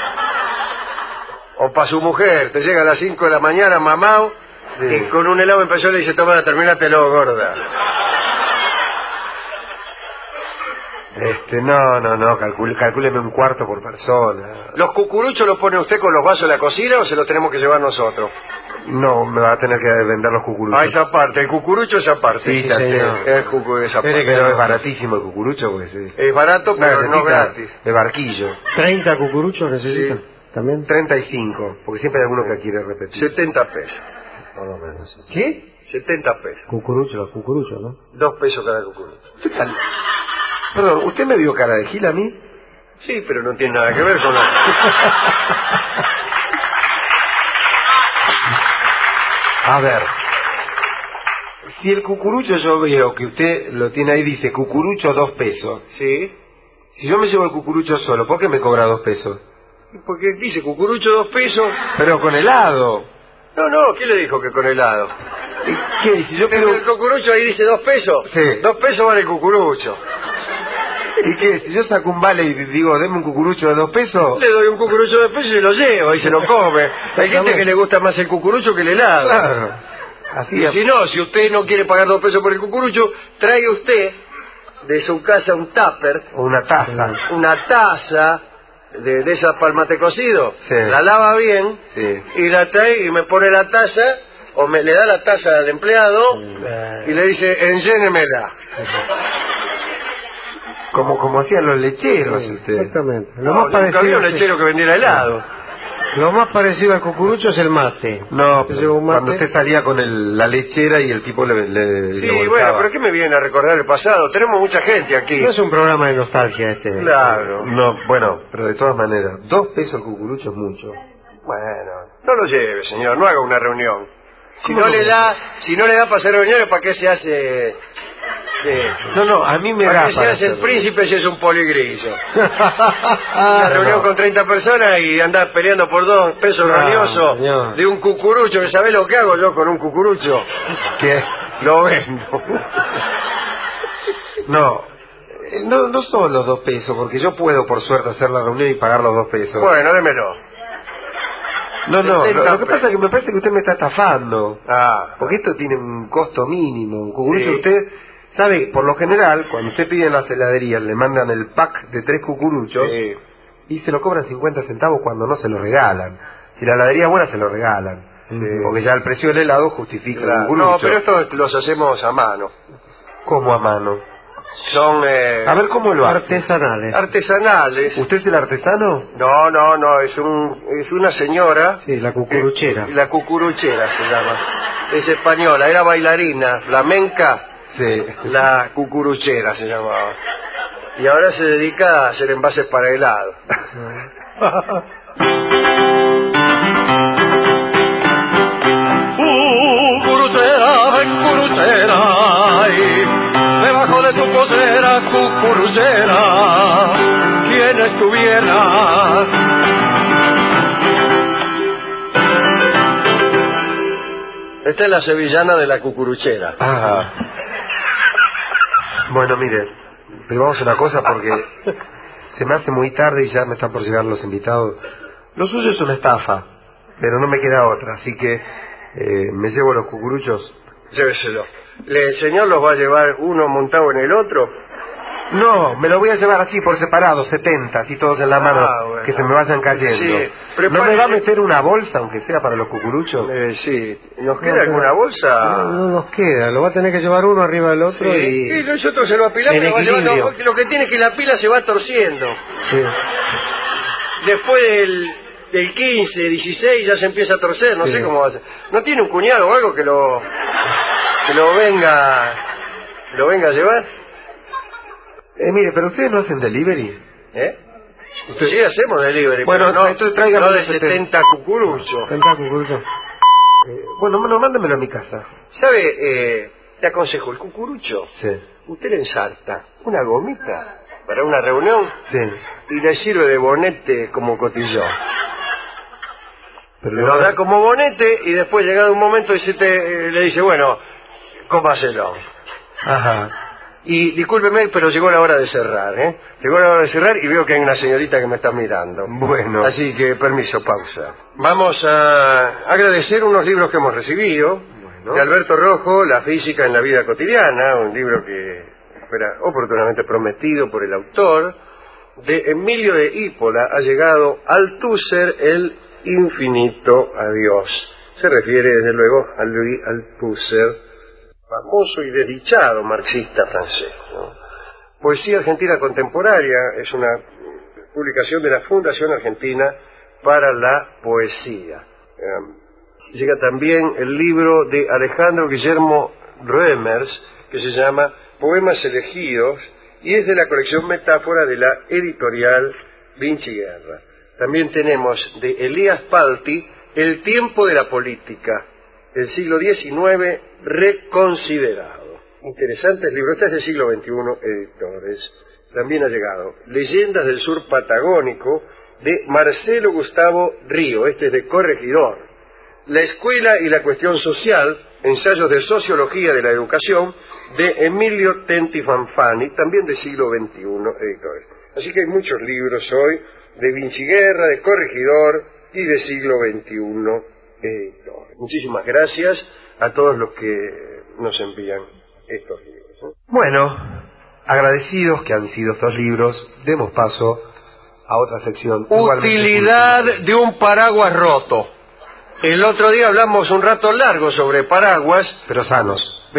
O para su mujer, te llega a las 5 de la mañana, mamao, y con un helado empezó y le dice, toma, termínatelo, gorda. No, calcúleme un cuarto por persona. ¿Los cucuruchos los pone usted con los vasos de la cocina o se los tenemos que llevar nosotros? No, me va a tener que vender los cucuruchos. Ah, esa parte, el cucurucho esa parte. Sí, ya sé. Es esa parte. Pero es baratísimo el cucurucho, pues Es barato, pero no gratis. De barquillo. 30 cucuruchos necesita. Sí. ¿También? 35, porque siempre hay alguno que quiere repetir. 70 pesos. Por lo menos. ¿Qué? 70 pesos. Cucurucho, ¿no? 2 pesos cada cucurucho. Perdón, ¿usted me dio cara de gil a mí? Sí, pero no tiene nada que ver con la... A ver, si el cucurucho yo veo que usted lo tiene ahí, dice cucurucho 2 pesos. Sí. Si yo me llevo el cucurucho solo, ¿por qué me cobra 2 pesos? Porque dice cucurucho 2 pesos. Pero con helado. No, ¿quién le dijo que con helado? ¿Y qué? Si yo pido... El cucurucho ahí dice 2 pesos. Sí. 2 pesos vale el cucurucho. ¿Y qué? Si yo saco un vale y digo, deme un cucurucho de 2 pesos... Le doy un cucurucho de 2 pesos y se lo llevo y se lo come. Hay gente que le gusta más el cucurucho que el helado. Claro. Así Y es. si no, si usted no quiere pagar 2 pesos por el cucurucho, traiga usted de su casa un tupper, O una taza. una taza de esas para el mate cocido, Sí. la lava bien Sí. y la trae y me pone la taza o le da la taza al empleado y le dice, enllénemela. Como hacían los lecheros. usted. Exactamente. Nunca había un lechero que vendiera helado. Lo más parecido al cucurucho es el mate. No, Se lleva un mate. cuando usted salía con la lechera y el tipo le Sí, lo bueno, volcaba. pero ¿qué me viene a recordar el pasado? Tenemos mucha gente aquí. No es un programa de nostalgia este. Claro. No, bueno, pero de todas maneras, 2 pesos el cucurucho es mucho. Bueno, no lo lleve, señor, no haga una reunión. Si ¿Cómo no no? le da para hacer reuniones, ¿para qué se hace? No, a mí me ¿Para da qué se para hace el hacerlo. príncipe si es un poligrillo? Una reunión no. con 30 personas y andar peleando por 2 pesos No, rabiosos señor. de un cucurucho, que ¿sabés lo que hago yo con un cucurucho? ¿Qué? Lo vendo. No son los 2 pesos, porque yo puedo, por suerte, hacer la reunión y pagar los 2 pesos. Bueno, démelo. No, 70 lo que pasa es que me parece que usted me está estafando. Ah, Porque esto tiene un costo mínimo. Un cucurucho, Sí. usted sabe, por lo general, cuando usted pide en las heladerías, le mandan el pack de 3 cucuruchos sí. y se lo cobran 50 centavos cuando no se lo regalan. Si la heladería es buena, se lo regalan. Porque ya el precio del helado justifica el Claro. cucurucho. No, pero esto los hacemos a mano. ¿Cómo a mano? Son... A ver, ¿cómo lo hace? Artesanales. Artesanales. ¿Usted es el artesano? No, es una señora... Sí, la cucuruchera. La cucuruchera se llama. Es española, era bailarina, flamenca. Sí. La cucuruchera se llamaba. Y ahora se dedica a hacer envases para helado. Cucuruchera, ven cucuruchera, ay, debajo de tu posera, cucuruchera, quien estuviera. Esta es la sevillana de la cucuruchera. Bueno, mire, vamos a una cosa porque se me hace muy tarde y ya me están por llegar los invitados. Lo suyo es una estafa, pero no me queda otra, así que me llevo los cucuruchos. Lléveselo. ¿El señor los va a llevar uno montado en el otro? No, me lo voy a llevar así por separado, 70, así todos en la mano, bueno. que se me vayan cayendo. Sí, ¿No me va a meter una bolsa, aunque sea para los cucuruchos? Sí. ¿Nos queda alguna bolsa? No nos queda, lo va a tener que llevar uno arriba del otro y nosotros se lo apilamos. en equilibrio. Lo que tiene es que la pila se va torciendo. Sí. Después del 15, 16 ya se empieza a torcer, no sé cómo va a ser. ¿No tiene un cuñado o algo que lo venga a llevar? Mire, pero ustedes no hacen delivery. Sí, hacemos delivery. Bueno, pero entonces tráigame no de los 70 cucuruchos. Bueno, mándemelo a mi casa. ¿Sabe? Te aconsejo, el cucurucho. Sí. Usted le ensarta una gomita para una reunión. Sí. Y le sirve de bonete como cotillón. Pero lo da como bonete y después llegado un momento le dice, bueno, cómaselo. Ajá. Y discúlpeme, pero llegó la hora de cerrar, ¿eh? Llegó la hora de cerrar y veo que hay una señorita que me está mirando. Bueno. Así que, permiso, pausa. Vamos a agradecer unos libros que hemos recibido. De Alberto Rojo, La física en la vida cotidiana, un libro que fuera oportunamente prometido por el autor. De Emilio de Hípola ha llegado Althusser, el infinito adiós. Se refiere, desde luego, a Louis Althusser, famoso y desdichado marxista francés, ¿no? Poesía Argentina Contemporánea es una publicación de la Fundación Argentina para la Poesía. Llega también el libro de Alejandro Guillermo Reumers, que se llama Poemas elegidos, y es de la colección Metáfora de la editorial Vinci Guerra. También tenemos de Elías Palti, El tiempo de la política, el siglo XIX reconsiderado. Interesantes libros. Este es del siglo XXI, editores. También ha llegado Leyendas del Sur Patagónico, de Marcelo Gustavo Río. Este es de Corregidor. La escuela y la cuestión social, ensayos de sociología de la educación, de Emilio Tenti Fanfani, también del siglo XXI, editores. Así que hay muchos libros hoy, de Vinci Guerra, de Corregidor y de siglo XXI. Muchísimas gracias a todos los que nos envían estos libros, ¿eh? Bueno, agradecidos que han sido estos libros, demos paso a otra sección. Utilidad de un paraguas roto. El otro día hablamos un rato largo sobre paraguas, pero sanos.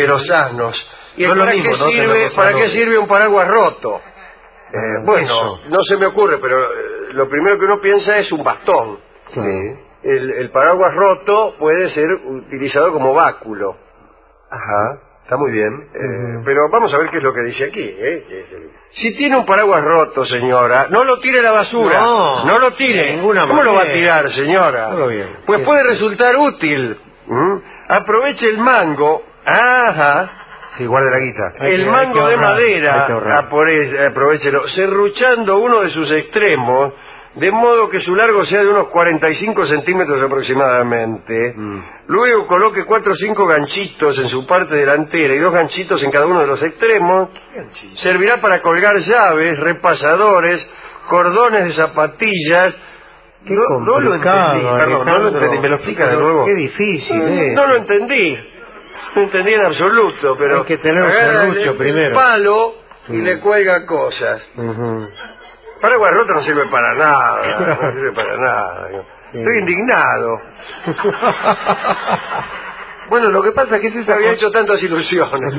¿Y no para, qué sirve, para qué sirve un paraguas roto? Bueno, no se me ocurre, pero lo primero que uno piensa es un bastón. Sí. El paraguas roto puede ser utilizado como báculo. Ajá, está muy bien. Pero vamos a ver qué es lo que dice aquí. Si tiene un paraguas roto, señora, no lo tire a la basura. No lo tire. ¿Cómo lo va a tirar, señora? Pues puede resultar útil. Aproveche el mango. Ajá. Sí, guarde la guita. El mango de madera, aprovechelo, serruchando uno de sus extremos, de modo que su largo sea de unos 45 centímetros aproximadamente. Luego coloque 4 o 5 ganchitos en su parte delantera y 2 ganchitos en cada uno de los extremos. Servirá para colgar llaves, repasadores, cordones de zapatillas. No lo entendí, perdón, no lo entendí. ¿Me lo explica de nuevo? Qué difícil, No lo entendí. No entendí en absoluto, pero hay que tener un serrucho primero. Un palo y le cuelga cosas. Paraguas roto no sirve para nada, no sirve para nada. Sí. Estoy indignado. Bueno, lo que pasa es que es esa había hecho tantas ilusiones.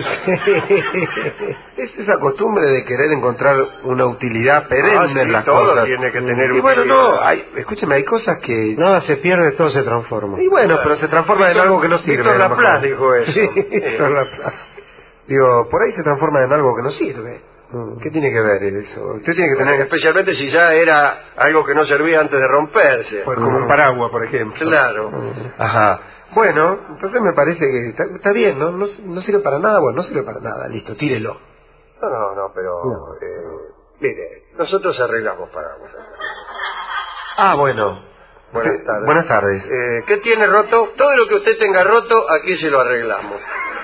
es esa costumbre de querer encontrar una utilidad perenne en las todo cosas. Tiene que tener y bueno, utilidad. escúcheme, hay cosas que... Nada se pierde, todo se transforma. Y bueno, pero se transforma en algo que no sirve. Víctor Laplace dijo eso. Víctor Laplace. Digo, por ahí se transforma en algo que no sirve. ¿Qué tiene que ver eso? Usted tiene que tener... Especialmente si ya era algo que no servía antes de romperse. Pues como un paraguas, por ejemplo. Claro. Ajá. Bueno, entonces me parece que está bien, ¿no? No sirve para nada, bueno, no sirve para nada, listo, tírelo. No, pero... mire, nosotros arreglamos paraguas. Bueno. Buenas tardes. Buenas tardes. ¿Qué tiene roto? Todo lo que usted tenga roto, aquí se lo arreglamos.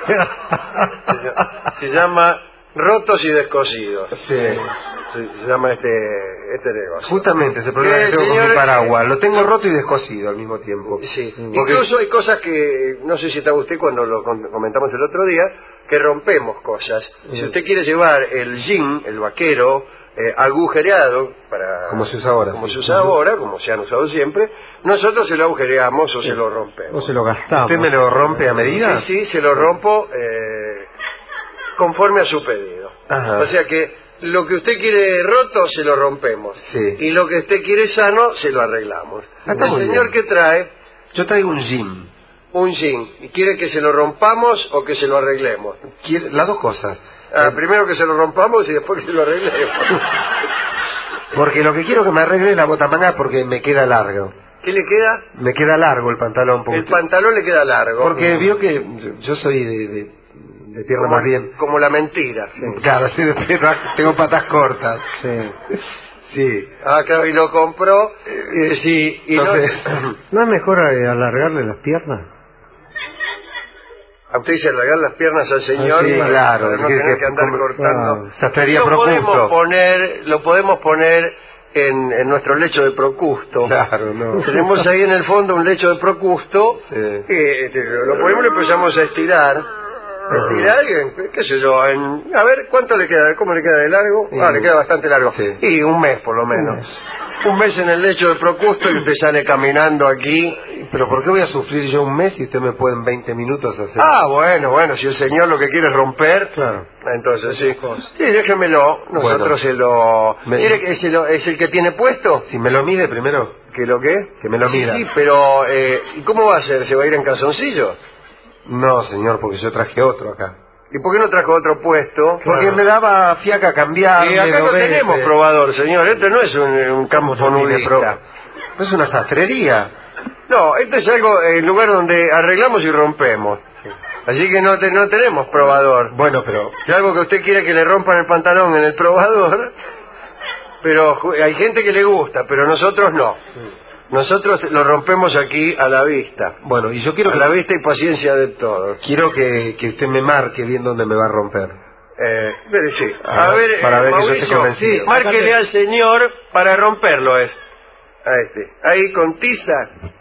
Se llama rotos y descosidos. Sí. Se llama este negocio. Justamente ese problema que tengo con mi paraguas. Lo tengo roto y descosido al mismo tiempo. Sí. Porque... Incluso hay cosas que, no sé si estaba usted cuando lo comentamos el otro día, que rompemos cosas. Si usted quiere llevar el jean, el vaquero, agujereado, como se usa ahora. Como se usa ahora, como se han usado siempre, nosotros se lo agujereamos o se lo rompemos. O se lo gastamos. ¿Usted me lo rompe a medida? Sí, se lo rompo conforme a su pedido. Ajá. O sea que lo que usted quiere roto, se lo rompemos. Sí. Y lo que usted quiere sano, se lo arreglamos. El señor que trae... Yo traigo un jean. Un jean. ¿Y quiere que se lo rompamos o que se lo arreglemos? Las dos cosas. Primero que se lo rompamos y después que se lo arreglemos. Porque lo que quiero que me arregle es la botamanga porque me queda largo. ¿Qué le queda? Me queda largo el pantalón. El pantalón le queda largo. Porque vio que yo soy de pierna más bien. Como la mentira. Sí. Claro, sí, de pierna, tengo patas cortas. Sí. Sí. Claro, y lo compró. Sí. Y entonces, ¿No es mejor alargarle las piernas? A usted dice alargar las piernas al señor, sí, claro, para no tener que andar cortando. Sastrería Lo podemos poner en nuestro lecho de Procusto. Claro, no. Tenemos ahí en el fondo un lecho de Procusto, que lo ponemos y lo empezamos a estirar. Qué sé yo, a ver, ¿cuánto le queda? ¿Cómo le queda de largo? Le queda bastante largo. Sí. Y un mes por lo menos. Un mes en el lecho de Procusto y usted sale caminando aquí. Pero ¿por qué voy a sufrir yo un mes y usted me puede en 20 minutos hacer? Bueno, si el señor lo que quiere es romper, claro. Entonces sí. Sí, déjemelo, nosotros se lo... ¿Quiere que es el que tiene puesto? Si me lo mide primero. ¿Que lo qué? Que me lo mida. Sí, pero ¿y cómo va a ser? ¿Se va a ir en calzoncillo? No, señor, porque yo traje otro acá. ¿Y por qué no trajo otro puesto? Porque me daba fiaca cambiar. Y acá no tenemos probador, señor. Este no es un campo nudista. Es una sastrería. No, este es algo, el lugar donde arreglamos y rompemos. Sí. Así que no tenemos probador. Bueno, pero... Si algo que usted quiere que le rompan el pantalón en el probador, pero hay gente que le gusta, pero nosotros no. Nosotros lo rompemos aquí a la vista. Bueno, y yo quiero a la vista y paciencia de todos. Quiero que usted me marque bien dónde me va a romper. Sí. A ver, para ver Mauricio, que yo esté convencido. Sí, márquele al señor para romperlo, Ahí con tiza.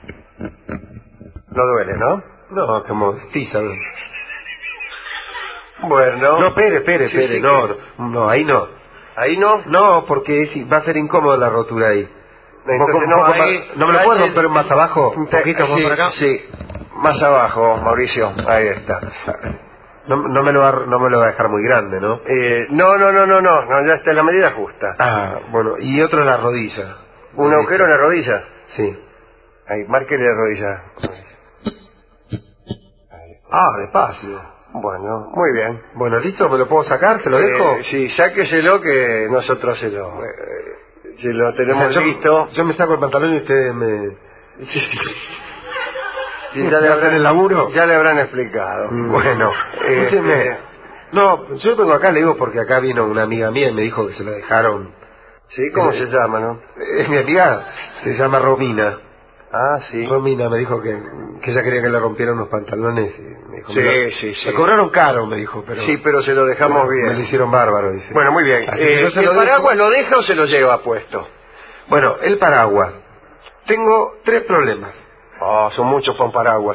No duele, ¿no? No, como tiza. Bueno. No, espere, sí, no, ahí no. ¿Ahí no? No, porque va a ser incómodo la rotura ahí. Entonces, no me lo puedo romper más abajo, un poquito más para acá. Sí, más abajo, Mauricio, ahí está. No me lo va a dejar muy grande, ¿no? No, ya está en la medida justa. Bueno, y otro en la rodilla. ¿Un agujero en la rodilla? Sí. Ahí, márquele la rodilla. Despacio. Bueno, muy bien. Bueno, ¿listo? ¿Me lo puedo sacar? ¿Se lo dejo? Sí, sáqueselo que nosotros se lo tenemos listo. Yo me saco el pantalón y ustedes me... Sí, ya le habrán el laburo. Ya le habrán explicado. Bueno, escúcheme. No, yo vengo acá, le digo, porque acá vino una amiga mía y me dijo que se lo dejaron. Sí, ¿cómo se llama, no? Es mi amiga, se llama Romina. Sí. Romina me dijo que ella quería que le rompieran unos pantalones. Y me dijo, sí. Me cobraron caro, me dijo, pero... Sí, pero se lo dejamos bien. Me lo hicieron bárbaro, dice. Bueno, muy bien. ¿El paraguas lo deja o se lo lleva puesto? Bueno, el paraguas. Tengo 3 problemas. Son muchos con paraguas,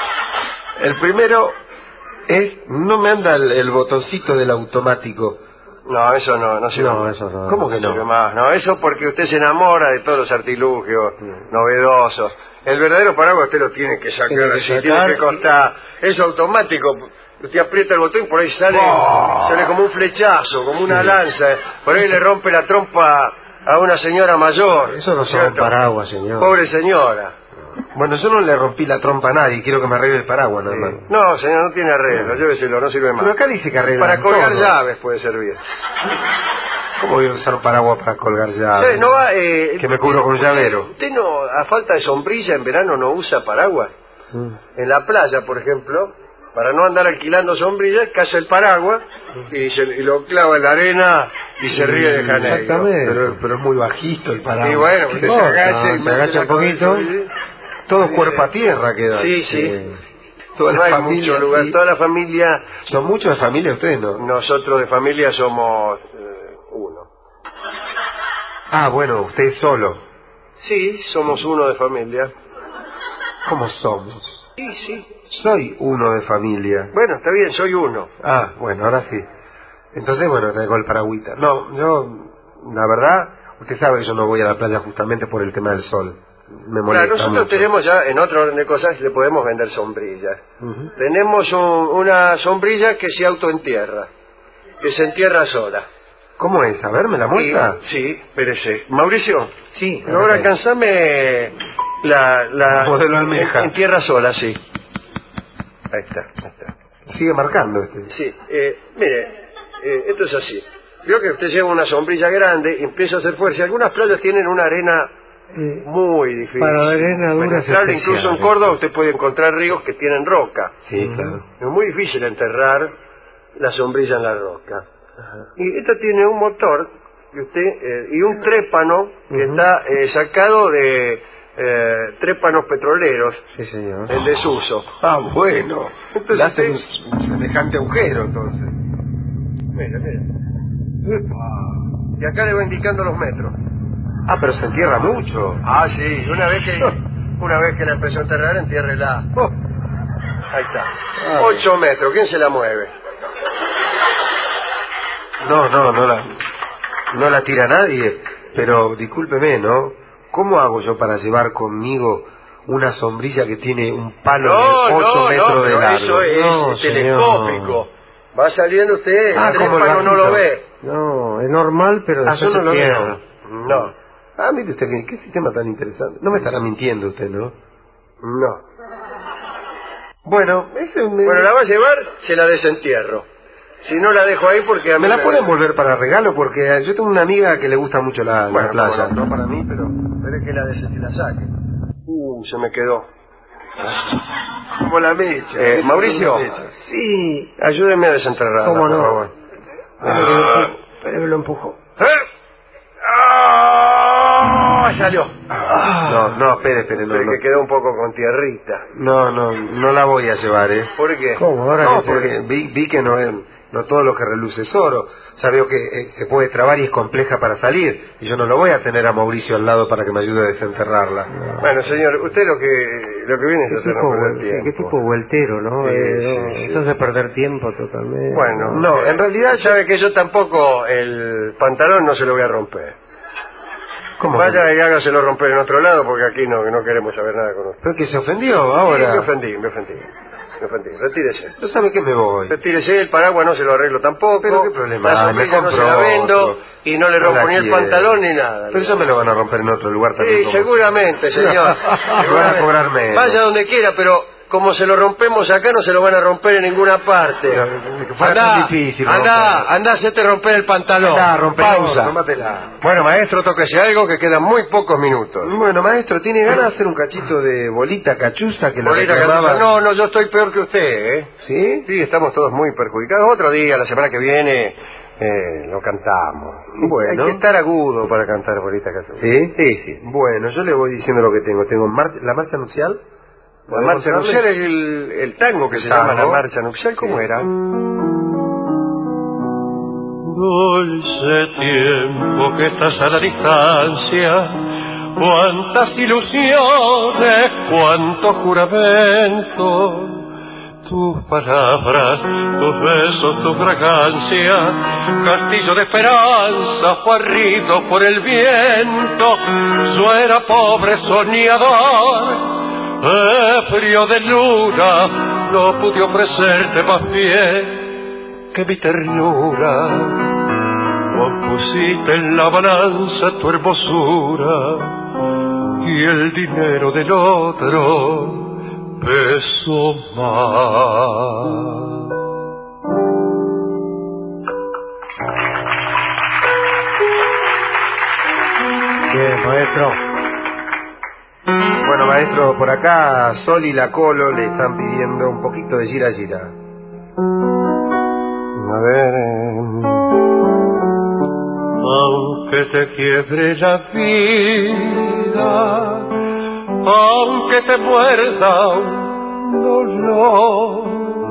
El primero es, no me anda el botoncito del automático No, eso no sirve. No, eso no. ¿Cómo que no? Sirve más. No, eso porque usted se enamora de todos los artilugios novedosos. El verdadero paraguas usted lo tiene que sacar así, tiene que costar. Es automático. Usted aprieta el botón y por ahí sale como un flechazo, como una lanza. Por ahí le rompe la trompa a una señora mayor. Eso no son paraguas, señor. Pobre señora. Bueno, yo no le rompí la trompa a nadie, quiero que me arregle el paraguas, nada más. No, señor, no tiene arreglo, lléveselo, no sirve más. Pero acá dice que arregla. Para colgar todo. llaves puede servir. ¿Cómo voy a usar un paraguas para colgar llaves? Sí, no va, que me cubro con un llavero. ¿Usted no, a falta de sombrilla en verano, no usa paraguas? En la playa, por ejemplo, para no andar alquilando sombrillas, caza el paraguas y lo clava en la arena y se ríe de Janeiro. Exactamente. Pero es muy bajito el paraguas. Y bueno, usted se agacha un poquito. Todo cuerpo a tierra queda. Sí. Toda no la hay familia, mucho lugar, toda la familia... ¿Son muchos de familia ustedes, no? Nosotros de familia somos uno. Ah, bueno, usted solo. Sí, somos uno de familia. ¿Cómo somos? Sí. Soy uno de familia. Bueno, está bien, soy uno. Ah, bueno, ahora sí. Entonces, bueno, traigo el paragüita. No, yo, la verdad, usted sabe que yo no voy a la playa justamente por el tema del sol. Me molesta claro, nosotros mucho. tenemos ya, en otro orden de cosas, le podemos vender sombrillas. Tenemos una sombrilla que se autoentierra, que se entierra sola. ¿Cómo es? A ver, ¿me la muestra? Sí, espérese. Mauricio, sí. Ahora alcanzame la modelo almeja. Entierra sola, sí. Ahí está. Sigue marcando este. Sí, mire, esto es así. Veo que usted lleva una sombrilla grande y empieza a hacer fuerza. Algunas playas tienen una arena muy difícil. Para la arena dura es especial, incluso en Córdoba usted puede encontrar ríos que tienen roca. Sí, claro. Es muy difícil enterrar la sombrilla en la roca. Y esta tiene un motor que usted y un trépano que está sacado de trépanos petroleros. Sí, señor. En desuso. Ah, bueno. Entonces le hace un semejante agujero, entonces. Mira. Y acá le va indicando los metros. Ah, pero se entierra mucho. Ah, sí. Una vez que la empezó a enterrar, entiérrela. Ahí está. 8 metros. ¿Quién se la mueve? No la tira nadie. Pero discúlpeme, ¿no? ¿Cómo hago yo para llevar conmigo una sombrilla que tiene un palo de 8 metros de largo? Eso es telescópico. Va saliendo usted, el como no lo ve. No, es normal, pero yo no lo pierde. veo. No. Ah, mire usted, ¿qué sistema tan interesante? No me estará mintiendo usted, ¿no? No. Bueno, Bueno, la va a llevar, se la desentierro. Si no la dejo ahí porque a mí ¿Me la pueden volver para regalo? Porque yo tengo una amiga que le gusta mucho la playa. No para mí, pero es que la saque. Se me quedó. Como la mecha. Mauricio. Sí. Ayúdeme a desenterrarla, ¿Cómo no? por favor. Pero lo empujo. Salió. No, espere, no. Que quedó un poco con tierrita. No la voy a llevar, ¿eh? ¿Por qué? ¿Cómo? Ahora No, porque vi que no todo lo que reluce es oro. Ya veo que se puede trabar y es compleja para salir. Y yo no lo voy a tener a Mauricio al lado para que me ayude a desenterrarla. No. Bueno, señor, usted lo que viene es hacer perder tiempo. Qué tipo vueltero, ¿no? Eso hace perder tiempo totalmente. Bueno, no, en realidad sabe que yo tampoco el pantalón no se lo voy a romper. ¿Cómo? Vaya y hágaselo romper en otro lado porque aquí no queremos saber nada con usted. ¿Pero que se ofendió ahora? Sí, me ofendí. Retírese. ¿No sabe que me voy? Retírese, el paraguas no se lo arreglo tampoco. ¿Pero qué problema? La sombrilla no se la vendo y no le rompo ni el pantalón ni nada. Pero eso me lo van a romper en otro lugar también. Sí, seguramente, señor. Me van a cobrar menos. Vaya donde quiera, pero como se lo rompemos acá, no se lo van a romper en ninguna parte. Tan difícil. Andá, hacete romper el pantalón. Pausa. Bueno, maestro, tóquese algo que quedan muy pocos minutos. Bueno, maestro, ¿tiene ganas de hacer un cachito de bolita cachuza que lo Bolita reclamaba? cachuza. No, yo estoy peor que usted, ¿eh? ¿Sí? Sí, estamos todos muy perjudicados. Otro día, la semana que viene, lo cantamos. Bueno. Hay que estar agudo para cantar bolita cachuza. ¿Sí? Sí. Bueno, yo le voy diciendo lo que tengo. Tengo la marcha nupcial. La marcha nupcial es el tango que se llama la marcha nupcial. ¿Cómo era? Dulce tiempo que estás a la distancia, cuántas ilusiones, cuánto juramento, tus palabras, tus besos, tu fragancia, castillo de esperanza barrido por el viento. Yo era pobre soñador, frío de luna, no pude ofrecerte más bien que mi ternura. Vos pusiste en la balanza tu hermosura y el dinero del otro pesó más. Bien, maestro. Bueno, maestro, por acá Sol y la Colo le están pidiendo un poquito de Gira Gira. A ver, aunque te quiebre la vida, aunque te muerda un dolor,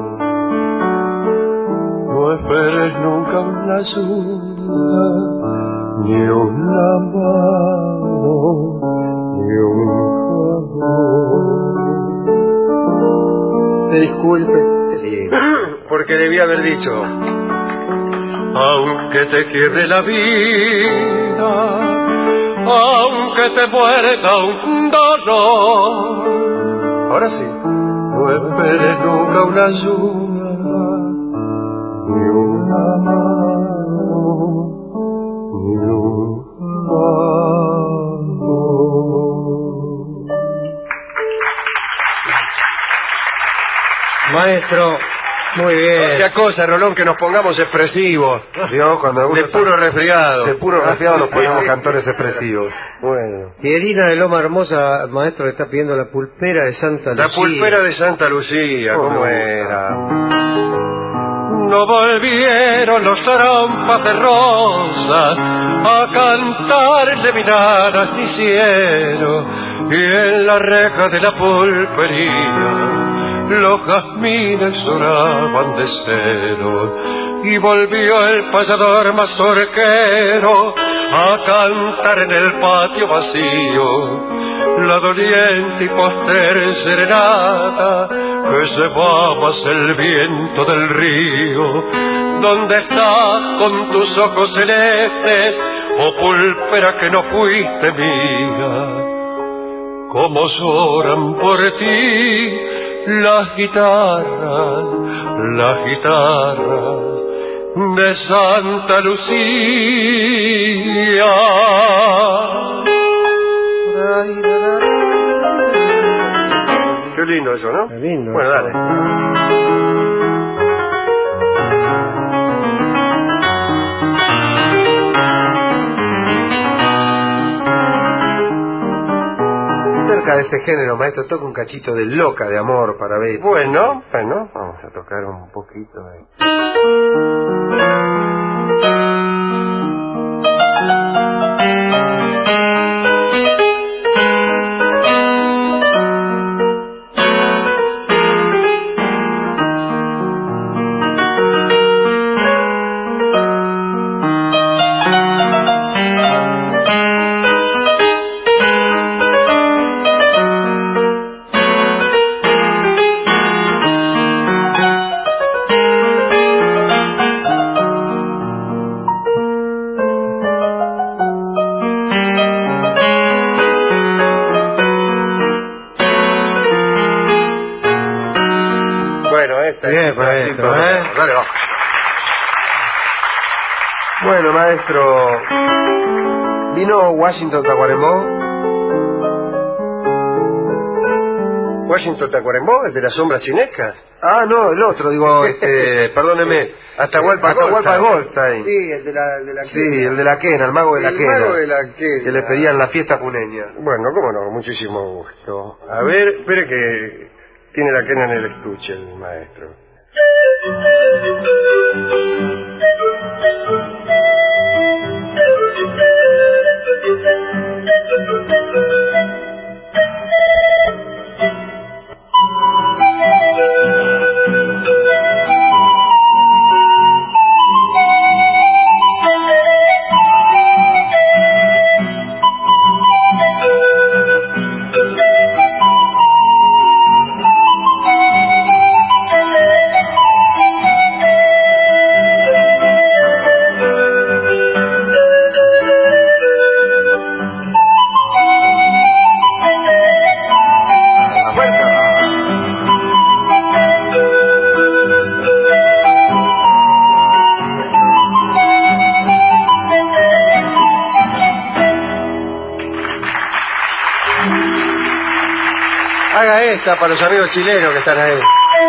no esperes nunca una ayuda, ni una mano, ni un favor. Disculpe, porque debía haber dicho, aunque te quiebre la vida, aunque te muerda un dolor, ahora sí, no esperes nunca una ayuda, ni una mano, ni un favor. Maestro, muy bien. o sea cosa, Rolón, que nos pongamos expresivos, ¿vio? Cuando uno de puro resfriado. de puro resfriado nos ponemos cantores expresivos. Bueno, Y Irina de Loma Hermosa, maestro, le está pidiendo la pulpera de Santa Lucía. la pulpera de Santa Lucía, ¿cómo era? No volvieron los trompas de rosas a cantarle minaras ni cielo, y en la reja de la pulpería los jazmines lloraban de celo, y volvió el payador mazorquero a cantar en el patio vacío la doliente y postrer serenata que llevabas el viento del río. ¿Dónde estás con tus ojos celestes, oh pulpera que no fuiste mía? ¿Cómo lloran por ti las guitarras de Santa Lucía? Qué lindo eso, ¿no? Qué lindo. Bueno, dale. Cerca de ese género, maestro, toca un cachito de Loca de Amor para ver. Bueno, vamos a tocar un poquito de... Bien, maestro, Dale, va. Bueno, maestro, ¿vino Washington Tacuarembó? ¿Washington Tacuarembó, el de las sombras chinescas? Ah, no, el otro, digo, perdóneme. Atahualpa Goldstein. Sí, el de la Sí, el de la quena, el mago de la quena. El mago de la quena. Que le pedían la fiesta puneña. Bueno, cómo no, muchísimo gusto. A ver, espere que tiene la quena en el estuche el maestro. Haga esta para los amigos chilenos que están ahí.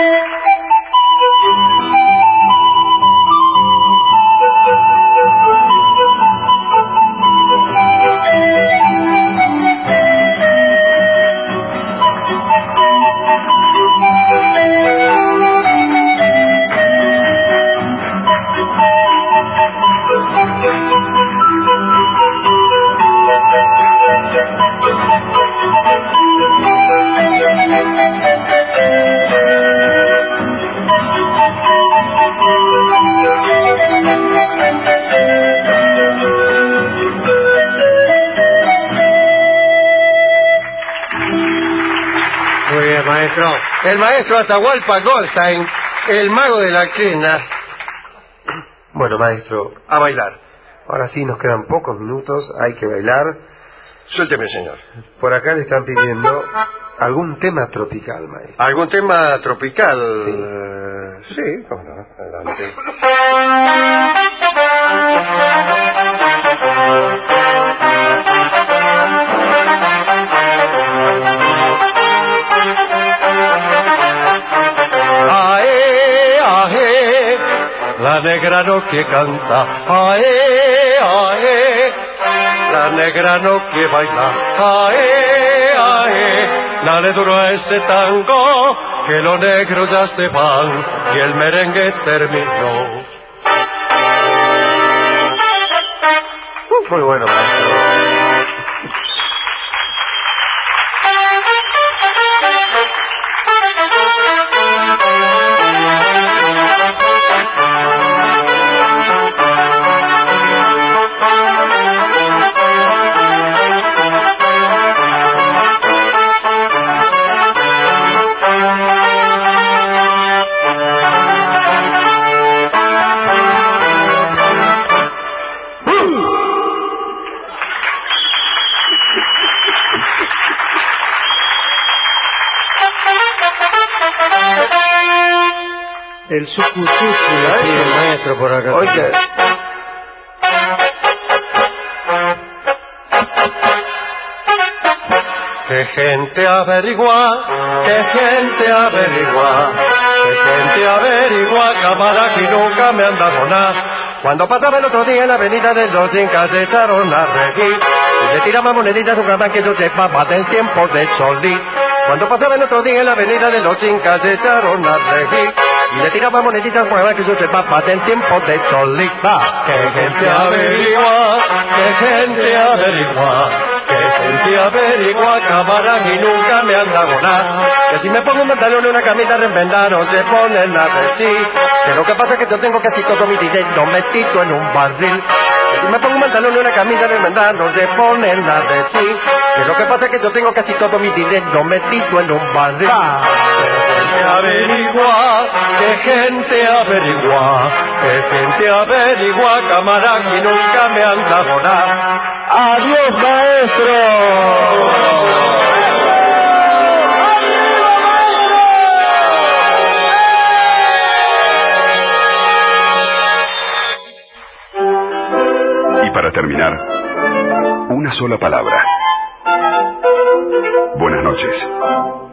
Muy bien, maestro. El maestro Atahualpa Goldstein, el mago de la quena. Bueno, maestro, A bailar. ahora sí nos quedan pocos minutos, hay que bailar. Suélteme, señor. Por acá le están pidiendo algún tema tropical, maestro. ¿Algún tema tropical? Sí. Sí, cómo no. Adelante. Ae, ae, la negra no que canta. Ae, ae, la negra no que baila. Ae, ae, dale duro a ese tango, que los negros ya se van y el merengue terminó. Muy bueno, maestro. El sucuchuchu le pide el maestro por acá. Oiga, Que gente averigua, que gente averigua, que gente averigua, cámara que nunca me han dado nada. Cuando pasaba el otro día en la avenida de los Incas se echaron a reír y le tiraban moneditas a un capaz que yo sepa del tiempo de Solís. Cuando pasaba el otro día en la avenida de los Incas se echaron a reír y le tiraban moneditas a un capaz que yo sepa del tiempo de Solís. Que gente averigua, que gente averigua, que gente averigua, camarán y nunca me han dado nada. Que si me pongo un pantalón y una camisa remendada no se ponen a decir que lo que pasa es que yo tengo casi todo mi dinero metido en un barril. Que si me pongo un pantalón y una camisa remendada no se ponen a decir que lo que pasa es que yo tengo casi todo mi dinero metido en un barril. Que gente averigua, que gente averigua, que gente averigua, camarán y nunca me han dado nada. ¡Adiós, maestro! Y para terminar, una sola palabra. Buenas noches.